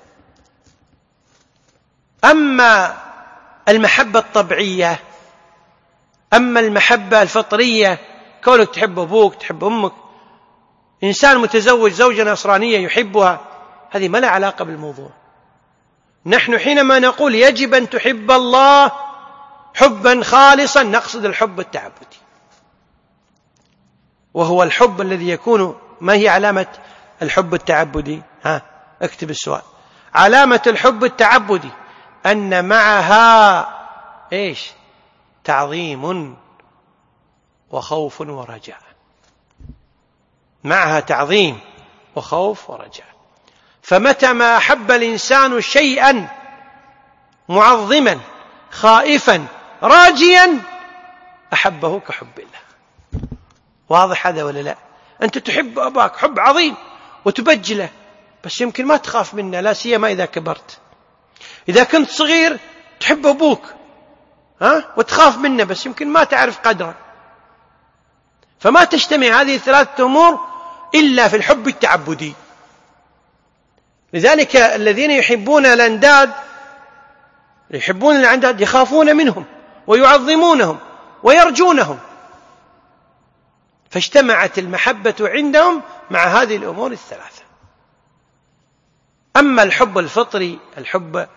أما المحبة الطبيعية، أما المحبة الفطرية، كونك تحب أبوك تحب أمك، إنسان متزوج زوجة نصرانية يحبها، هذه ما لها علاقة بالموضوع. نحن حينما نقول يجب أن تحب الله حبا خالصا نقصد الحب التعبدي. وهو الحب الذي يكون. ما هي علامة الحب التعبدي؟ ها، اكتب السؤال. علامة الحب التعبدي أن معها إيش؟ تعظيم وخوف ورجاء. معها تعظيم وخوف ورجاء. فمتى ما أحب الإنسان شيئا معظما خائفا راجيا أحبه كحب الله. واضح هذا ولا لا؟ أنت تحب أباك حب عظيم وتبجله، بس يمكن ما تخاف منه، لا سيما إذا كبرت. إذا كنت صغير تحب أبوك ها وتخاف منه، بس يمكن ما تعرف قدره. فما تجتمع هذه الثلاثة أمور إلا في الحب التعبدي. لذلك الذين يحبون الأنداد يحبون الأنداد يخافون منهم ويعظمونهم ويرجونهم، فاجتمعت المحبة عندهم مع هذه الأمور الثلاثة. أما الحب الفطري، الحب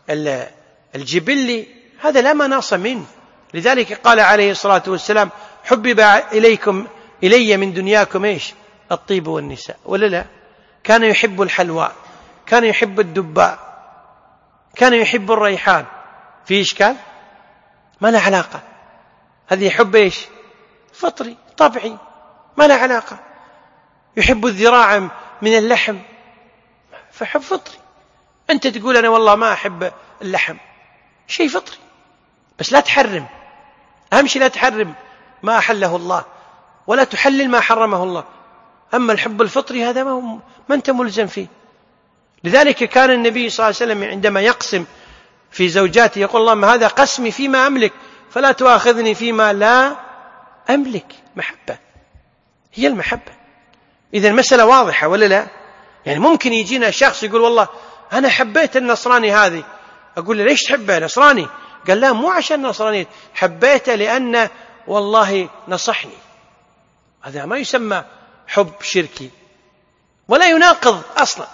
الجبلي، هذا لا مناص منه. لذلك قال عليه الصلاة والسلام: حبب إليكم إلي من دنياكم إيش؟ الطيب والنساء، ولا لا؟ كان يحب الحلوى، كان يحب الدباء، كان يحب الريحان. في إشكال؟ ما له علاقة. هذه حب إيش؟ فطري طبيعي، ما له علاقة. يحب الذراع من اللحم، فحب فطري. أنت تقول أنا والله ما أحب اللحم، شيء فطري، بس لا تحرم. أهم شيء لا تحرم ما أحله الله، ولا تحلل ما حرمه الله. أما الحب الفطري هذا ما, ما أنت ملزم فيه. لذلك كان النبي صلى الله عليه وسلم عندما يقسم في زوجاته يقول: اللهم هذا قسمي فيما أملك فلا تؤاخذني فيما لا أملك. محبة، هي المحبة. إذا المسألة واضحة ولا لا؟ يعني ممكن يجينا شخص يقول: والله أنا حبيت النصراني هذه. أقول له: ليش تحبه نصراني؟ قال: لا، مو عشان نصراني، حبيته لأنه والله نصحني. هذا ما يسمى حب شركي ولا يناقض أصلا.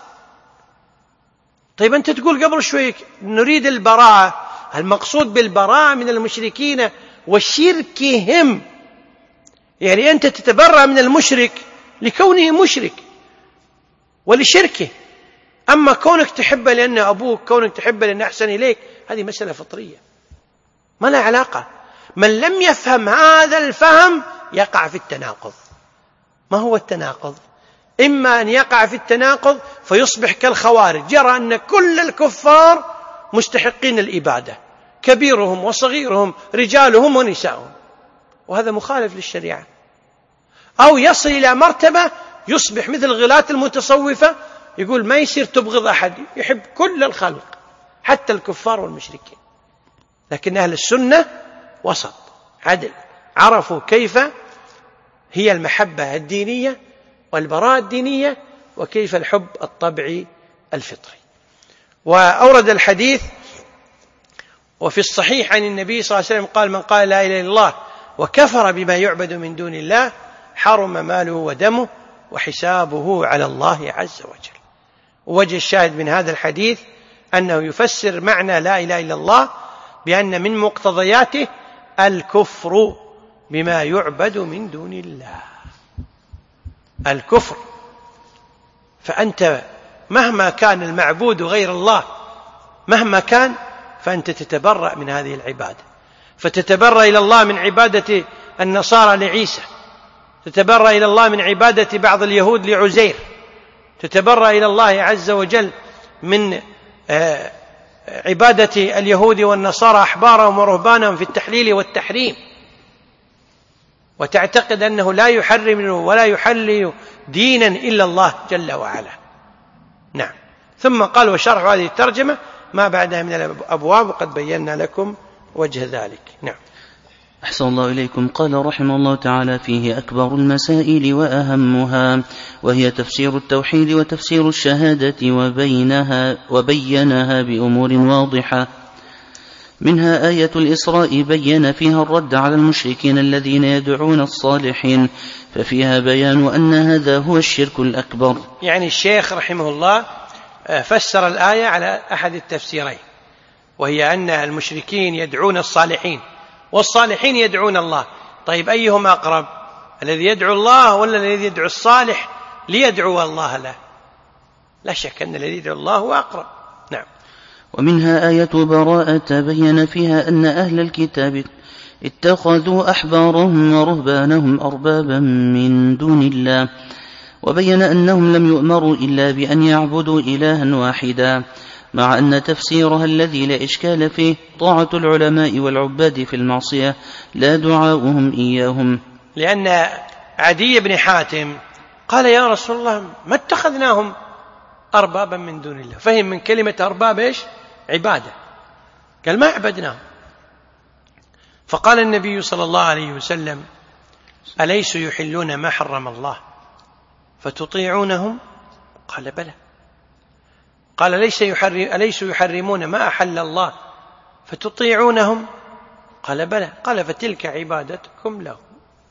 طيب أنت تقول قبل شوي نريد البراءة. المقصود بالبراءة من المشركين وشركهم، يعني أنت تتبرأ من المشرك لكونه مشرك ولشركه. أما كونك تحبه لأنه أبوك، كونك تحبه لأنه أحسن إليك، هذه مسألة فطرية ما لها علاقة. من لم يفهم هذا الفهم يقع في التناقض. ما هو التناقض؟ إما أن يقع في التناقض فيصبح كالخوارج، يرى أن كل الكفار مستحقين الإبادة، كبيرهم وصغيرهم، رجالهم ونساءهم، وهذا مخالف للشريعة. أو يصل إلى مرتبة يصبح مثل غلاة المتصوفة، يقول ما يصير تبغض أحد، يحب كل الخلق حتى الكفار والمشركين. لكن أهل السنة وسط عدل، عرفوا كيف هي المحبة الدينية والبراءة الدينية، وكيف الحب الطبعي الفطري. وأورد الحديث وفي الصحيح عن النبي صلى الله عليه وسلم قال: من قال لا إله إلا الله وكفر بما يعبد من دون الله حرم ماله ودمه وحسابه على الله عز وجل. ووجه الشاهد من هذا الحديث أنه يفسر معنى لا إله إلا الله بأن من مقتضياته الكفر بما يعبد من دون الله، الكفر. فأنت مهما كان المعبود غير الله، مهما كان، فأنت تتبرأ من هذه العبادة. فتتبرأ إلى الله من عبادة النصارى لعيسى، تتبرأ إلى الله من عبادة بعض اليهود لعزير، تتبرأ إلى الله عز وجل من عبادة اليهود والنصارى أحبارهم ورهبانهم في التحليل والتحريم، وتعتقد أنه لا يحرم ولا يحلل دينا إلا الله جل وعلا. نعم. ثم قال: وشرح هذه الترجمة ما بعدها من الأبواب، وقد بينا لكم وجه ذلك. نعم. أحسن الله إليكم. قال رحمه الله تعالى: فيه أكبر المسائل وأهمها، وهي تفسير التوحيد وتفسير الشهادة، وبينها وبينها بأمور واضحة. منها آية الإسراء بين فيها الرد على المشركين الذين يدعون الصالحين، ففيها بيان أن هذا هو الشرك الأكبر. يعني الشيخ رحمه الله فسر الآية على أحد التفسيرين، وهي أن المشركين يدعون الصالحين والصالحين يدعون الله. طيب أيهما أقرب؟ الذي يدعو الله ولا الذي يدعو الصالح ليدعو الله له؟ لا شك أن الذي يدعو الله هو أقرب. نعم. ومنها آية براءة بين فيها أن أهل الكتاب اتخذوا أحبارهم ورهبانهم أربابا من دون الله، وبين أنهم لم يؤمروا إلا بأن يعبدوا إلها واحدا، مع أن تفسيرها الذي لا إشكال فيه طاعة العلماء والعباد في المعصية لا دعاؤهم إياهم. لأن عدي بن حاتم قال يا رسول الله ما اتخذناهم أربابا من دون الله، فهم من كلمة أرباب إيش؟ عبادة، قال ما عبدناهم. فقال النبي صلى الله عليه وسلم أليسوا يحلون ما حرم الله فتطيعونهم؟ قال بلى. قال أليس يحرم أليسوا يحرمون ما أحل الله فتطيعونهم؟ قال بلى. قال فتلك عبادتكم لهم.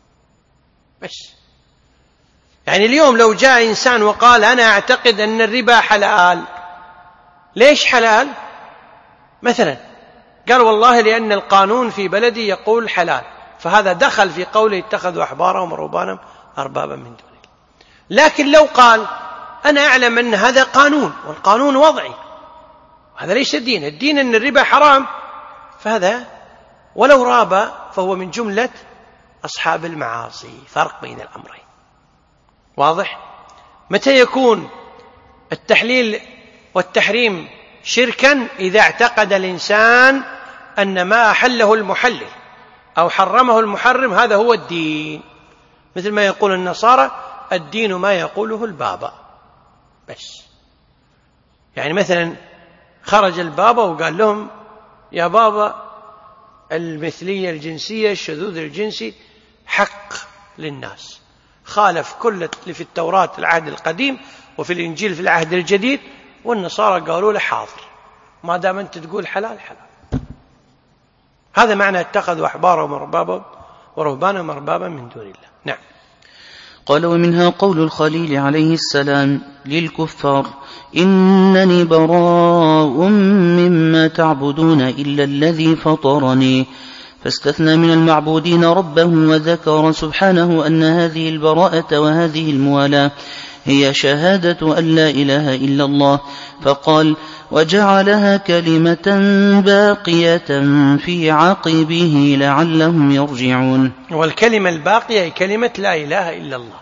بس يعني اليوم لو جاء إنسان وقال أنا أعتقد أن الربا حلال، ليش حلال؟ مثلا قال والله لأن القانون في بلدي يقول حلال، فهذا دخل في قوله اتخذوا أحبارهم ورهبانهم أربابا من دون الله. لكن لو قال أنا أعلم أن هذا قانون والقانون وضعي، هذا ليس الدين، الدين أن الربا حرام، فهذا ولو راب فهو من جملة أصحاب المعاصي. فرق بين الأمرين واضح. متى يكون التحليل والتحريم شركا؟ إذا اعتقد الإنسان أن ما أحله المحلل أو حرمه المحرم هذا هو الدين، مثل ما يقول النصارى الدين ما يقوله البابا. بس يعني مثلا خرج البابا وقال لهم يا بابا المثلية الجنسية الشذوذ الجنسي حق للناس، خالف كل اللي في التوراة العهد القديم وفي الإنجيل في العهد الجديد، والنصارى قالوا له حاضر ما دام أنت تقول حلال حلال. هذا معنى اتخذوا أحبارهم ورهبانهم ورهبانهم أربابا من دون الله. نعم. قال ومنها قول الخليل عليه السلام للكفار إنني براء مما تعبدون إلا الذي فطرني، فاستثنى من المعبودين ربه، وذكر سبحانه أن هذه البراءة وهذه الموالاة هي شهادة أن لا إله إلا الله، فقال وجعلها كلمة باقية في عقبه لعلهم يرجعون. والكلمة الباقية هي كلمة لا إله إلا الله،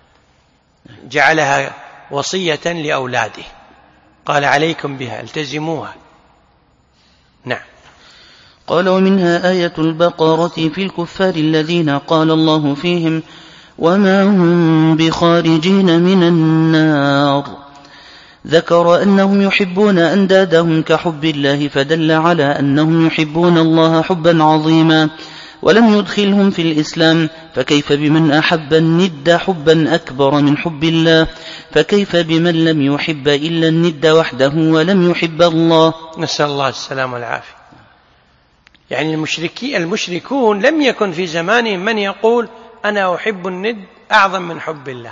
جعلها وصية لأولاده، قال عليكم بها التزموها. نعم. قال ومنها آية البقرة في الكفار الذين قال الله فيهم وما هم بخارجين من النار، ذكر أنهم يحبون أندادهم كحب الله، فدل على أنهم يحبون الله حبا عظيما، ولم يدخلهم في الإسلام، فكيف بمن أحب الند حبا أكبر من حب الله؟ فكيف بمن لم يحب إلا الند وحده ولم يحب الله؟ نسأل الله السلام والعافية. يعني المشركي المشركون لم يكن في زمانهم من يقول أنا أحب الند أعظم من حب الله،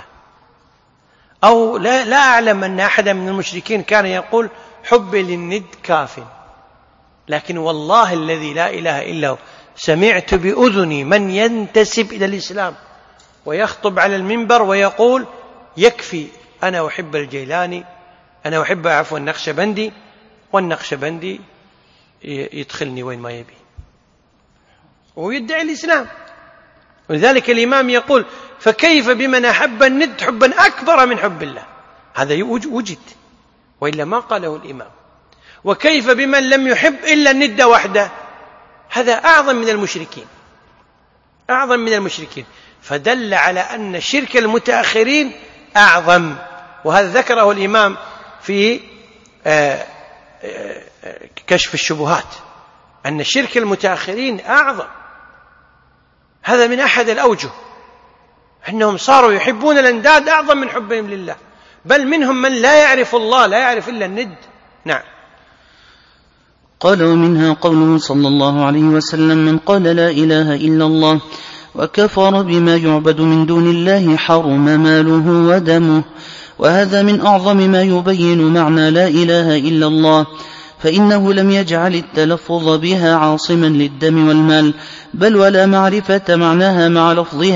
أو لا, لا أعلم أن أحدا من المشركين كان يقول حب للند كاف. لكن والله الذي لا إله إلا هو سمعت بأذني من ينتسب إلى الإسلام ويخطب على المنبر ويقول يكفي أنا أحب الجيلاني، أنا أحب عفوا النقشبندي، والنقشبندي يدخلني وين ما يبي ويدعي الإسلام. ولذلك الإمام يقول فكيف بمن أحب الند حبا أكبر من حب الله؟ هذا وجد وإلا ما قاله الإمام. وكيف بمن لم يحب إلا الند وحده؟ هذا أعظم من المشركين، أعظم من المشركين. فدل على أن شرك المتأخرين أعظم، وهذا ذكره الإمام في كشف الشبهات أن شرك المتأخرين أعظم. هذا من أحد الأوجه، أنهم صاروا يحبون الأنداد أعظم من حبهم لله، بل منهم من لا يعرف الله، لا يعرف إلا الند. نعم. قال ومنها قوله صلى الله عليه وسلم من قال لا إله إلا الله وكفر بما يعبد من دون الله حرم ماله ودمه، وهذا من أعظم ما يبين معنى لا إله إلا الله، فإنه لم يجعل التلفظ بها عاصما للدم والمال، بل ولا معرفة معناها مع لفظها،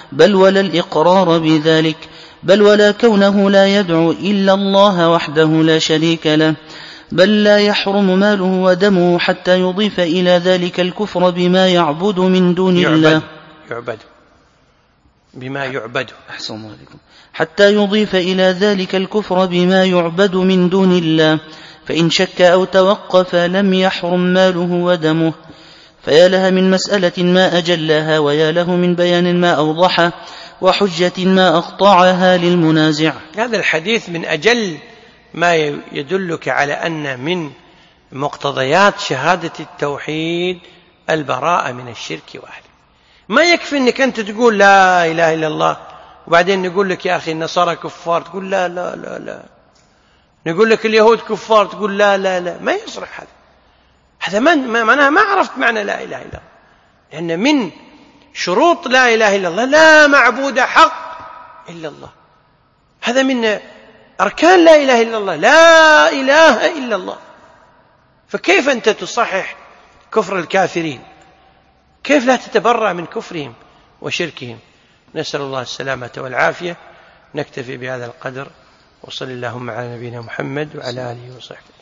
بل ولا الإقرار بذلك، بل ولا كونه لا يدعو إلا الله وحده لا شريك له، بل لا يحرم ماله ودمه حتى يضيف إلى ذلك الكفر بما يعبد من دون يعبد الله يعبد بما يعبد أحسن الله عليكم. حتى يضيف إلى ذلك الكفر بما يعبد من دون الله، فإن شك أو توقف لم يحرم ماله ودمه. فيا لها من مسألة ما أجلها، ويا له من بيان ما أوضحه، وحجة ما أقطعها للمنازع. هذا الحديث من أجل ما يدلك على أن من مقتضيات شهادة التوحيد البراءة من الشرك وأهله. ما يكفي أنك أنت تقول لا إله إلا الله وبعدين نقول لك يا أخي النصارى كفار تقول لا لا لا لا، نقول لك اليهود كفار تقول لا لا لا. ما يصلح هذا، هذا ما معناها ما عرفت معنى لا إله إلا الله. لأن من شروط لا إله إلا الله لا معبود حق إلا الله، هذا من أركان لا إله إلا الله، لا إله إلا الله. فكيف أنت تصحح كفر الكافرين؟ كيف لا تتبرأ من كفرهم وشركهم؟ نسأل الله السلامة والعافية. نكتفي بهذا القدر، وصل اللهم على نبينا محمد وعلى آله وصحبه.